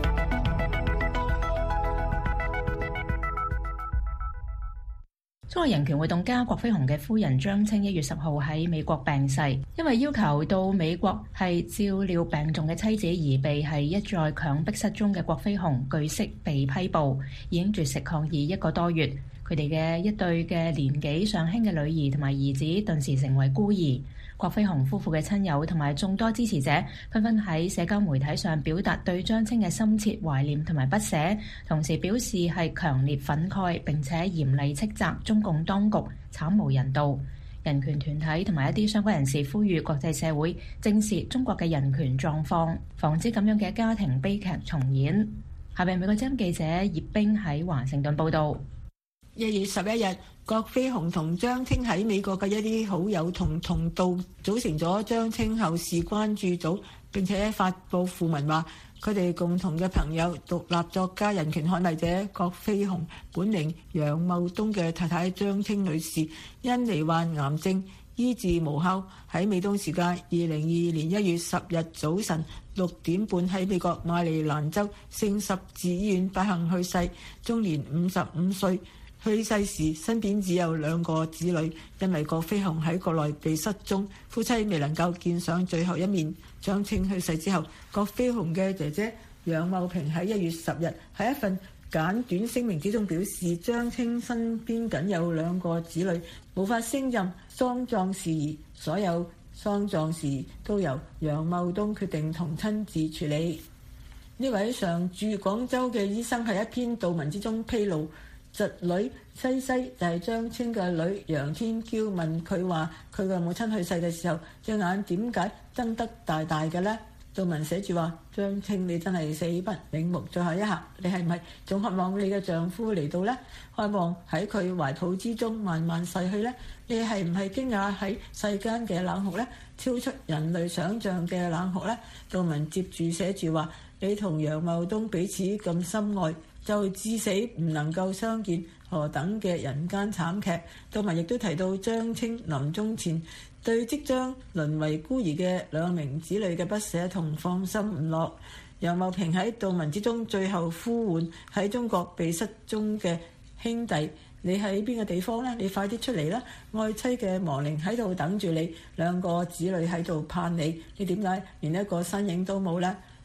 中國人權活動家郭飛雄嘅夫人張青一月十號喺美國病逝，因為要求到美國係照料病重嘅妻子而被係一再強迫失蹤嘅郭飛雄，據悉被批捕，已經絕食抗議一個多月。佢哋嘅一對嘅年紀尚輕嘅女兒同埋兒子頓時成為孤兒。郭飛雄夫婦嘅親友同埋眾多支持者紛紛喺社交媒體上表達對張青嘅深切懷念同埋不捨，同時表示係強烈憤慨，並且嚴厲斥責中共當局慘無人道。人權團體同埋一啲相關人士呼籲國際社會正視中國嘅人權狀況，防止咁樣嘅家庭悲劇重演。下邊美國之音記者葉冰喺華盛頓報道。 一月十一日，郭飛雄同張青喺美國嘅一啲好友同同道組成咗張青後事關注組，並且發布訃聞話，佢哋共同嘅朋友獨立作家、人權捍衞者郭飛雄本名楊茂東嘅太太張青女士，因罹患癌症醫治無效，喺美東時間二零二二年一月十日早晨六點半喺美國馬里蘭州聖十字醫院不幸去世，終年五十五歲。去世時身邊只有兩個子女，因為郭飛雄喺國內被失蹤，夫妻未能夠見上最後一面。張青去世之後，郭飛雄嘅姐姐楊茂平喺一月十日喺一份簡短聲明之中表示，張青身邊僅有兩個子女，無法勝任喪葬事宜，所有喪葬事宜都由楊茂東決定同親自處理。呢位常駐廣州嘅醫生喺一篇悼文之中披露，侄女西西就係張青嘅女楊天嬌，問佢話佢嘅母親去世嘅時候隻眼點解睜得大大嘅呢？悼文寫住話，張青你真係死不瞑目，最後一刻你係唔係仲渴望你嘅丈夫嚟到呢？渴望喺佢懷抱之中慢慢逝去呢？你係唔係驚訝喺世間嘅冷酷呢？超出人類想像嘅冷酷呢？悼文接住寫住話，你同楊茂東彼此咁深愛，就至死唔能夠相見，何等嘅人間慘劇！悼文亦都提到張青臨終前對即將淪為孤兒嘅兩名子女嘅不捨同放心唔落。楊茂平喺悼文之中最後呼喚喺中國被失蹤嘅兄弟，你喺邊個地方呢？你快啲出嚟啦！愛妻嘅亡靈喺度等住你，兩個子女喺度盼你，你點解連一個身影都冇呢？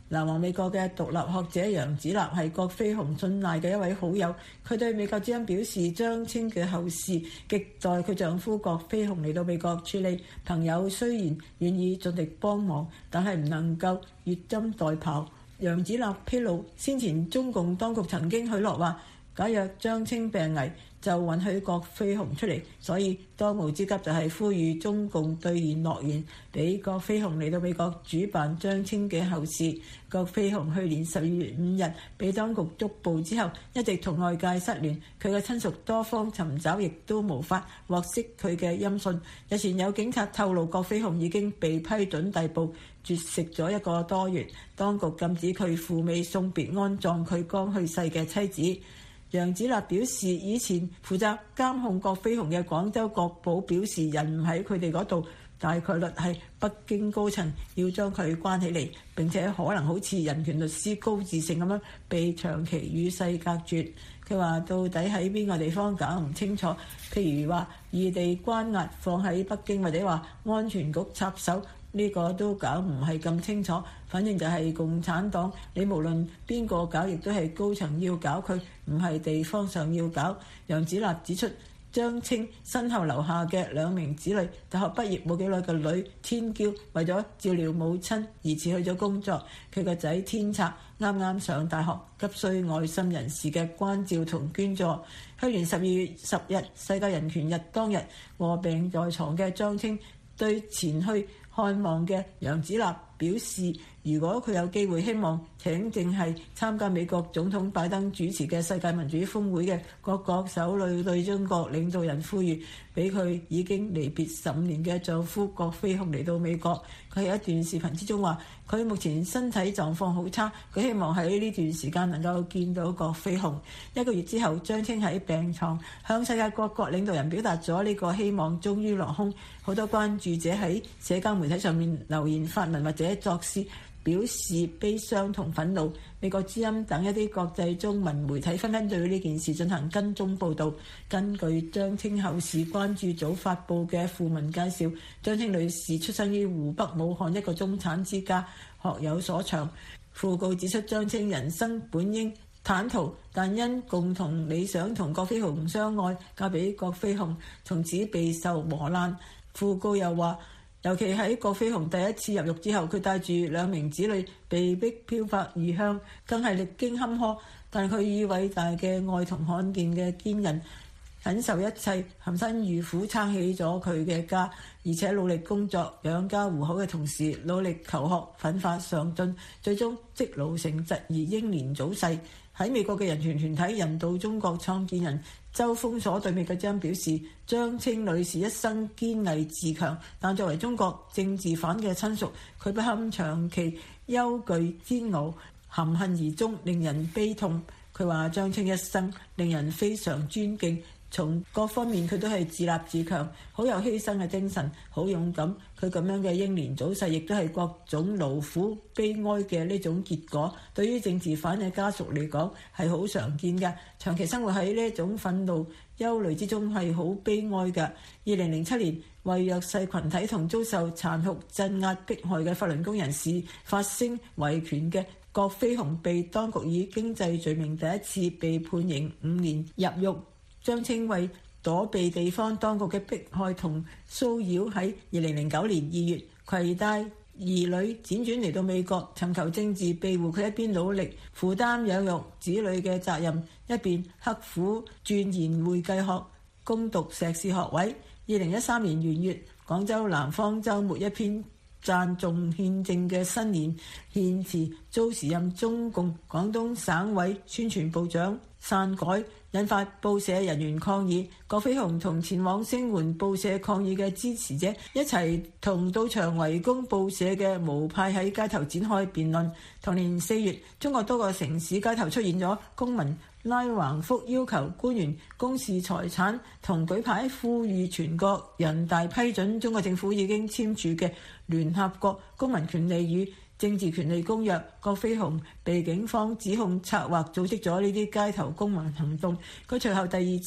流亡美國嘅獨立學者楊子立係郭飛鴻信賴嘅一位好友，佢對美國之音表示，張清嘅後事亟待佢丈夫郭飛鴻嚟到美國處理。朋友雖然願意盡力幫忙，但係唔能夠越俎代庖。楊子立披露，先前中共當局曾經許諾話，假若張清病危，就允許郭飛鴻出嚟，所以當務之急就係呼籲中共兌現諾言，俾郭飛鴻嚟到美國主辦張清嘅後事。郭飛鴻去年十二月五日被當局捉捕之後，一直同外界失聯，佢嘅親屬多方尋找，亦都無法獲悉佢嘅音訊。日前有警察透露，郭飛鴻已經被批准逮捕，絕食咗一個多月，當局禁止佢赴美送別安葬佢剛去世嘅妻子。楊子立表示，以前負責監控郭飛鴻嘅廣州國保表示，人唔喺佢哋嗰度，大概率係北京高層要將佢關起嚟，並且可能好似人權律師高志勝咁樣被長期與世隔絕。佢話到底喺邊個地方搞唔清楚，譬如話異地關押放喺北京，或者話安全局插手，呢個都搞唔係咁清楚。反正就係共產黨，你無論邊個搞，亦都係高層要搞佢，唔係地方上要搞。楊子立指出，張清身後留下嘅兩名子女，大學畢業冇幾耐嘅女天驕，為咗照料母親而辭去咗工作。佢個仔天策啱啱上大學，急需愛心人士嘅關照同捐助。去年十二月十日世界人權日當日，臥病在床嘅張清對前去看望嘅楊子立表示，如果佢有機會，希望請正係參加美國總統拜登主持嘅世界民主峰會嘅各國首腦對中國領導人呼籲，俾佢已經離別十五年嘅丈夫郭飛鴻嚟到美國。佢喺一段視頻之中話，佢目前身體狀況好差，佢希望喺呢段時間能夠見到郭飛鴻。一個月之後，張清喺病床向世界各國領導人表達咗呢個希望終於落空。好多關注者喺社交媒體上面留言發文或者作詩，表示悲傷同憤怒。美國之音等一啲國際中文媒體紛紛對呢件事進行跟蹤報導。根據張清後事關注組發布嘅訃聞介紹，張清女士出生於湖北武漢一個中產之家，學有所長。訃告指出，張清人生本應坦途，但因共同理想同郭飛鴻相愛，嫁俾郭飛鴻，從此備受磨難。訃告又話，尤其喺郭飛鴻第一次入獄之後，佢帶住兩名子女被逼漂泊異鄉，更係歷經坎坷。但佢以偉大嘅愛同罕見嘅堅韌，忍受一切，含辛茹苦撐起咗佢嘅家，而且努力工作養家糊口嘅同時，努力求學奮發上進，最終積勞成疾而英年早逝。喺美國嘅人權團體人道中國創建人周鋒所對美國之音表示，張清女士一生堅毅自強，但作為中國政治犯嘅親屬，佢不堪長期憂懼煎熬，含恨而終，令人悲痛。佢話張清一生令人非常尊敬，從各方面佢都係自立自強，好有犧牲嘅精神，好勇敢。佢咁樣嘅英年早逝，亦都係各種勞苦悲哀嘅呢種結果。對於政治犯嘅家屬嚟講，係好常見嘅。長期生活喺呢種憤怒憂慮之中，係好悲哀嘅。二零零七年，為弱勢群體同遭受殘酷鎮壓迫害嘅法輪功人士發聲維權嘅郭飛鴻，被當局以經濟罪名第一次被判刑五年入獄。張清為躲避地方當局嘅迫害同騷擾，喺二零零九年二月攜帶兒女輾轉嚟到美國尋求政治庇護。佢一邊努力負擔養育子女嘅責任，一邊刻苦鑽研會計學，攻讀碩士學位。二零一三年元月，廣州南方週末一篇讚頌憲政嘅新年獻詞遭時任中共廣東省委宣傳部長篡改，引發報社人員抗議。郭飛鴻同前往聲援報社抗議嘅支持者一齊同到場圍攻報社嘅毛派喺街頭展開辯論。同年四月，中國多個城市街頭出現咗公民拉橫幅要求官員公示財產，同舉牌呼籲全國人大批准中國政府已經簽署嘅聯合國公民權利與政治權利公約。郭飛鴻被警方指控策劃組織咗呢啲街頭公民行動。佢隨後第二次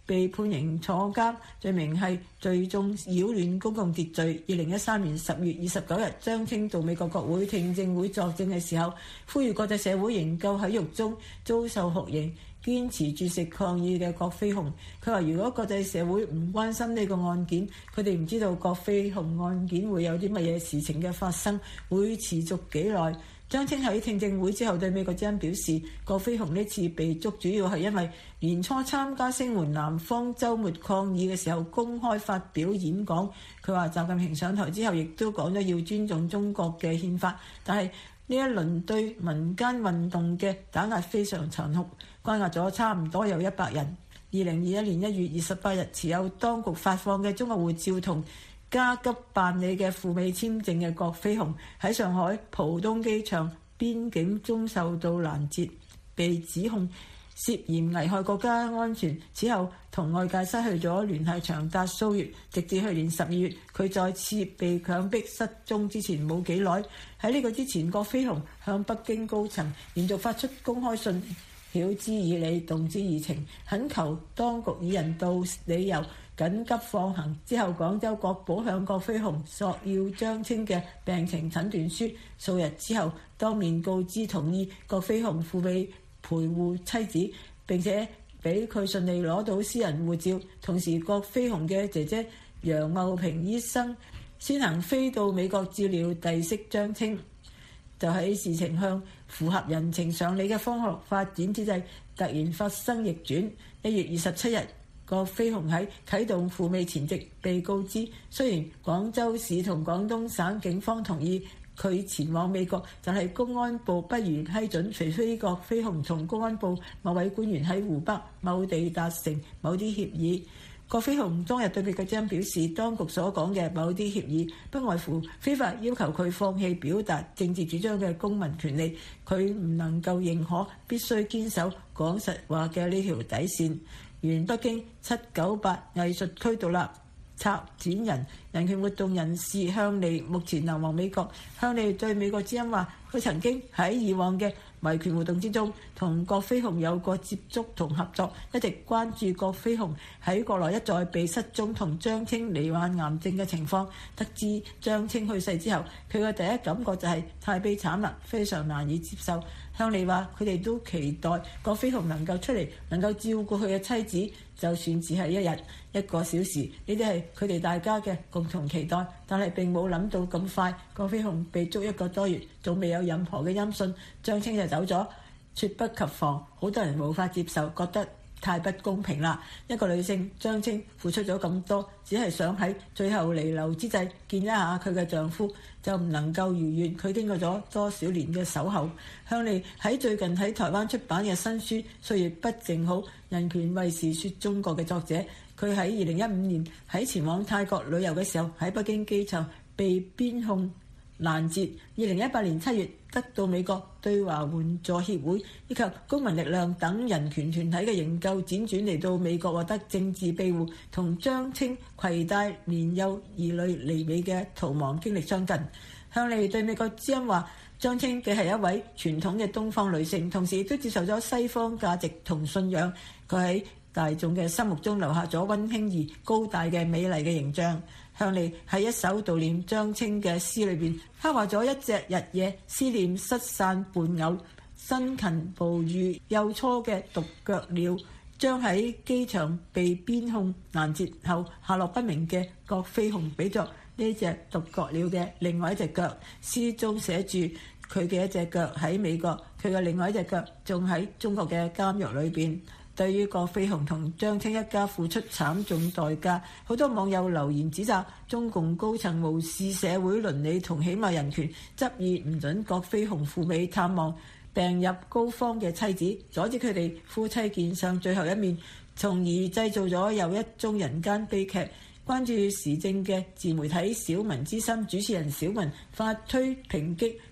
被判刑坐監，罪名係聚眾擾亂公共秩序。二零一三年十月二十九日，張青到美國國會聽證會作證嘅時候，呼籲國際社會營救喺獄中遭受酷刑、堅持絕食抗議嘅郭飛雄。佢話：如果國際社會唔關心呢個案件，佢哋唔知道郭飛雄案件會有啲乜嘢事情嘅發生，會持續幾耐。張青喺聽證會之後對美國之音表示，郭飛雄呢次被捉主要係因為年初參加聲援南方週末抗議嘅時候公開發表演講。佢話習近平上台之後亦都講咗要尊重中國嘅憲法，但係呢一輪對民間運動嘅打壓非常殘酷，關押咗差唔多有一百人。二零二一年一月二十八日，持有當局發放嘅中國護照同加急辦理嘅赴美簽證嘅郭飛雄喺上海浦東機場邊境中受到攔截，被指控涉嫌危害國家安全。此後同外界失去咗聯繫長達數月，直至去年十二月，佢再次被強迫失蹤之前冇幾耐。喺呢個之前，郭飛雄向北京高層連續發出公開信，曉之以理，動之以情，懇求當局以人道理由緊急放行。之後，廣州國保向郭飛雄索要張青嘅病情診斷書，數日之後當面告知同意郭飛雄赴美陪護妻子，並且俾佢順利攞到私人護照。同時，郭飛雄嘅姐姐楊茂平醫生先行飛到美國照料弟媳張青。就喺事情向符合人情常理嘅方向發展之際，突然發生逆轉。一月二十七日，郭飛雄喺啟動赴美前夕被告知，雖然廣州市同廣東省警方同意佢前往美國，但係公安部不予批准，除非郭飛雄同公安部某位官員喺湖北某地達成某啲協議。郭飛雄當日對美國之音表示，當局所講嘅某啲協議不外乎非法要求佢放棄表達政治主張嘅公民權利，佢唔能夠認可，必須堅守講實話嘅呢條底線。原北京七九八藝術區獨立策展人、人權活動人士向利目前流亡美國。向利對美國之音話，佢曾經喺以往嘅維權活動之中同郭飛雄有過接觸同合作，一直關注郭飛雄喺國內一再被失蹤同張青罹患癌症嘅情況。得知張青去世之後，佢嘅第一感覺就係太悲慘啦，非常難以接受。向利話佢哋都期待郭飛雄能夠出嚟，能夠照顧佢嘅妻子，就算只係一日一個小時，呢啲係佢哋大家嘅共同期待。但係並冇諗到咁快，郭飛雄被捉一個多月，仲未有任何嘅音訊，張青就走咗，猝不及防，好多人無法接受，覺得太不公平啦！一個女性張青付出咗咁多，只係想喺最後彌留之際見一下佢嘅丈夫，就唔能夠如願佢經過咗多少年嘅守候。向利喺最近喺台灣出版嘅新書《歲月不靜好，人權為時說中國》嘅作者，佢喺二零一五年喺前往泰國旅遊嘅時候，喺北京機場被邊控攔截。二零一八年七月，得到美國對華援助協會以及公民力量等人權團體嘅營救，輾轉嚟到美國獲得政治庇護，同張青攜帶年幼兒女離美嘅逃亡經歷相近。向利對美國之音話，張青既係一位傳統嘅東方女性，同時亦都接受咗西方價值同信仰。佢喺大眾嘅心目中留下咗溫馨而高大嘅美麗嘅形象。向利喺一首悼念張青嘅詩裏邊刻畫咗一隻日夜思念失散伴偶、辛勤哺育幼初嘅獨腳鳥，將喺機場被邊控攔截後下落不明嘅郭飛雄比作呢隻獨腳鳥嘅另外一隻腳。詩中寫住佢嘅一隻腳喺美國，佢嘅另外一隻腳仲喺中國嘅監獄裏邊。對於郭飛雄同張青一家付出慘重代價，好多網友留言指責中共高層無視社會倫理同起碼人權，執意唔准郭飛雄赴美探望病入膏肓嘅妻子，阻止佢哋夫妻見上最後一面，從而製造咗又一宗人間悲劇。關注時政嘅自媒體小文之心主持人小文發推抨擊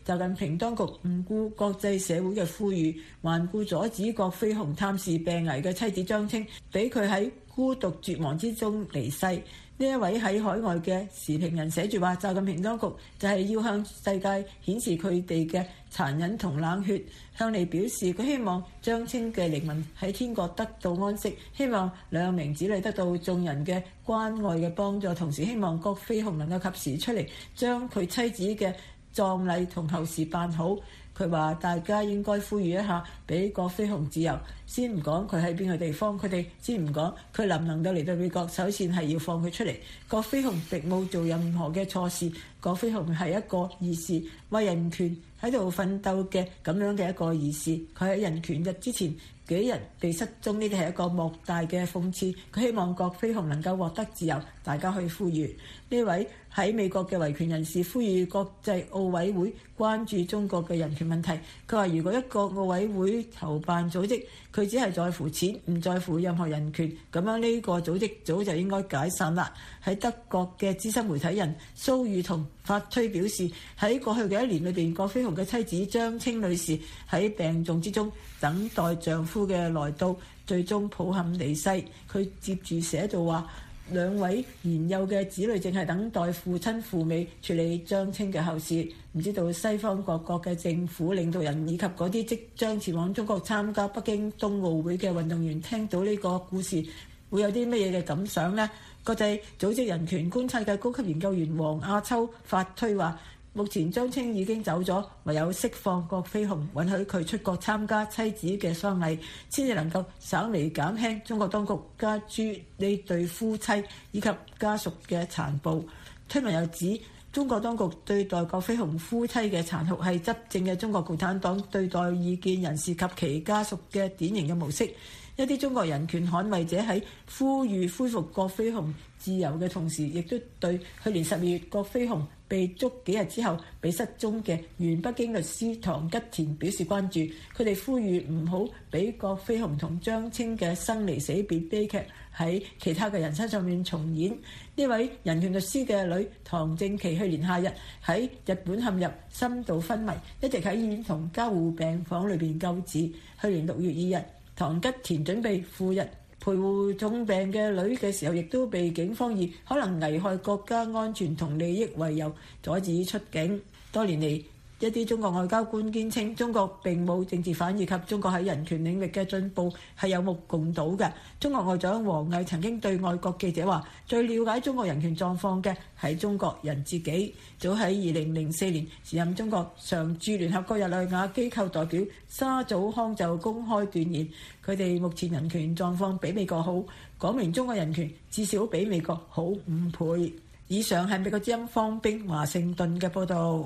習近平當局唔顧國際社會嘅呼籲，頑固阻止郭飛雄探視病危嘅妻子張青，俾佢喺孤獨絕望之中離世。呢一位喺海外嘅時評人寫住話，習近平當局就係要向世界顯示佢哋嘅殘忍同冷血，向你表示佢希望張青嘅靈魂喺天國得到安息，希望兩名子女得到眾人嘅關愛嘅幫助，同時希望郭飛雄能夠及時出嚟將佢妻子嘅葬禮同後事辦好。佢話大家應該呼籲一下，俾郭飛雄自由。先唔講佢喺邊個地方，佢哋先唔講佢能唔能夠嚟到美國，首先係要放佢出嚟。郭飛雄並冇做任何嘅錯事，郭飛雄係一個義士，為人權喺度奮鬥嘅咁樣嘅一個義士。佢喺人權日之前幾日被失蹤，呢啲係一個莫大嘅諷刺。佢希望郭飛雄能夠獲得自由，大家去呼籲。呢位喺美國嘅維權人士呼籲國際奧委會關注中國嘅人權問題。佢話如果一個奧委會籌辦組織，佢只係在乎錢，唔在乎任何人權，咁樣呢個組織早就應該解散啦。喺德國嘅資深媒體人蘇裕彤發推表示，喺過去嘅一年裏邊，郭飛雄嘅妻子張青女士喺病重之中等待丈夫嘅來到，最終抱憾離世。佢接住寫到話，兩位年幼嘅子女正係等待父親父母處理張青嘅後事。唔知道西方各國嘅政府領導人以及嗰啲即將前往中國參加北京冬奧會嘅運動員聽到呢個故事會有啲乜嘢嘅感想呢？國際組織人權觀察嘅高級研究員黃亞秋發推話，目前張青已經走咗，唯有釋放郭飛雄，允許佢出國參加妻子嘅喪禮，先至能夠稍微減輕中國當局加諸呢對夫妻以及家屬嘅殘暴。推文又指，中國當局對待郭飛雄夫妻嘅殘酷係執政嘅中國共產黨對待異見人士及其家屬嘅典型嘅模式。一啲中國人權捍衛者喺呼籲恢復郭飛雄自由嘅同時，亦都對去年十二月郭飛雄被捉幾日之後被失蹤嘅原北京律師唐吉田表示關注。佢哋呼籲唔好俾郭飛雄同張青嘅生離死別悲劇喺其他嘅人身上面重演。呢位人權律師嘅女唐正琪去年夏日喺日本陷入深度昏迷，一直喺醫院同加護病房裏邊救治。去年六月二日，唐吉田準備赴日陪護重病嘅女嘅時候，亦都被警方以可能危害國家安全同利益為由阻止出境。多年嚟，一啲中國外交官堅稱中國並冇政治犯，以及中國喺人權領域嘅進步係有目共睹嘅。中國外長王毅曾經對外國記者話，最了解中國人權狀況嘅係中國人自己。早喺二零零四年，時任中國常駐聯合國日內瓦機構代表沙祖康就公開斷言，佢哋目前人權狀況比美國好，講明中國人權至少比美國好五倍。以上係美國之音方冰華盛頓嘅報導。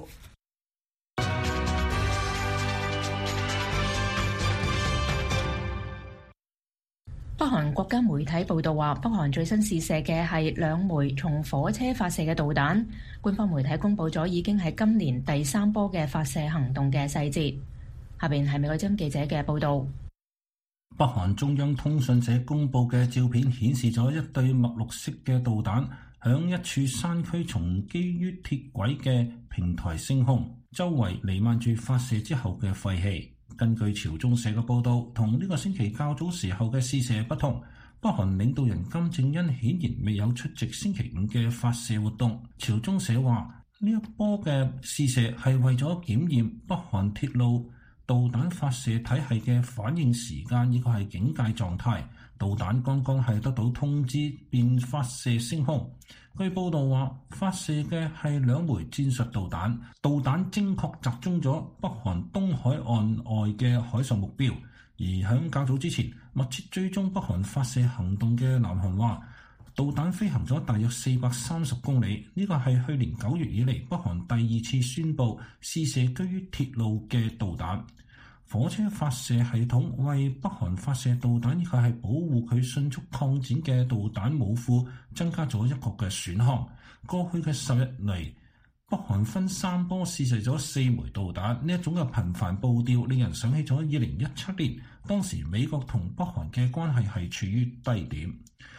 北韓國家媒體報道話，北韓最新試射嘅係兩枚從火車發射嘅導彈。官方媒體公佈咗已經係今年第三波嘅發射行動嘅細節。下邊係美國之音記者嘅報導。 北韓中央通訊社公佈嘅照片顯示咗一對墨綠色嘅導彈響一處山區從基於鐵軌嘅平台升空，周圍彌漫住發射之後嘅廢氣。根據朝中社嘅報導，同呢個星期較早時候嘅試射不同，北韓領導人金正恩顯然未有出席星期五嘅發射活動。朝中社話，呢一波嘅試射係為咗檢驗北韓鐵路導彈發射體系嘅反應時間，呢個係警戒狀態。導彈剛剛係得到通知便發射升空。據報道話，發射嘅係兩枚戰術導彈，導彈精確集中咗北韓東海岸外嘅海上目標。而響較早之前，密切追蹤北韓發射行動嘅南韓話，導彈飛行咗大約四百三十公里，呢個係去年九月以嚟北韓第二次宣布試射居於鐵路嘅導彈。火車發射系統為北韓發射導彈，以及係保護佢迅速擴展嘅導彈武庫增加咗一個嘅選項。過去嘅十日嚟，北韓分三波試射咗四枚導彈，呢一種嘅頻繁步調令人想起咗二零一七年，當時美國同北韓嘅關係係處於低點。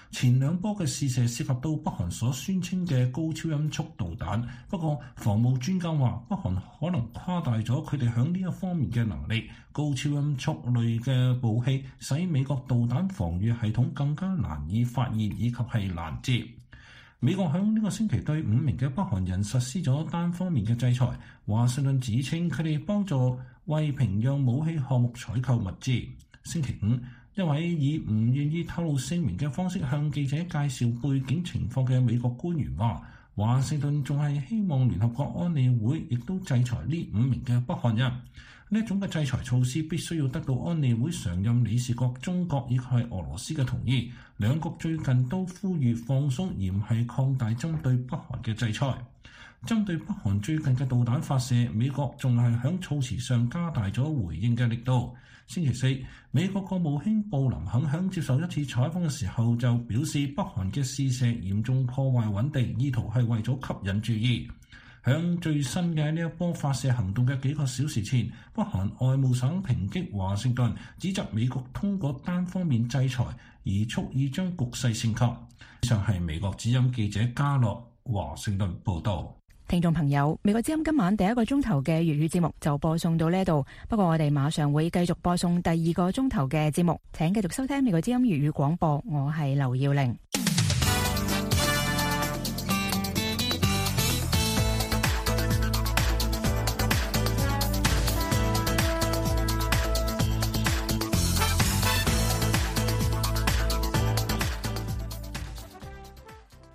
前兩波嘅試射涉及到北韓所宣稱嘅高超音速導彈，不過防務專家話北韓可能誇大咗佢哋響呢一方面嘅能力。高超音速類嘅武器使美國導彈防禦系統更加難以發現以及係攔截。美國響呢個星期對五名嘅北韓人實施咗單方面嘅制裁。華盛頓指稱佢哋幫助為平壤武器項目採購物資。星期五，一位以唔願意透露姓名嘅方式向記者介紹背景情況嘅美國官員話，華盛頓仲係希望聯合國安理會亦都制裁呢五名嘅北韓人。呢一種嘅制裁措施必須要得到安理會常任理事國中國以及係俄羅斯嘅同意。兩國最近都呼籲放鬆而唔係擴大針對北韓嘅制裁。針對北韓最近嘅導彈發射，美國仲係響措辭上加大咗回應嘅力度。星期四，美國國務卿布林肯響接受一次採訪嘅時候就表示，北韓嘅試射嚴重破壞穩定，意圖係為咗吸引注意。響最新嘅呢一波發射行動嘅幾個小時前，北韓外務省抨擊華盛頓，指責美國通過單方面制裁而蓄意將局勢升級。以上係美國之音記者加樂華盛頓報道。 聽眾朋友，美國之音今晚第一個鐘頭嘅粵語節目就播送到呢度，不過我哋馬上會繼續播送第二個鐘頭嘅節目，請繼續收聽美國之音粵語廣播，我係劉耀玲。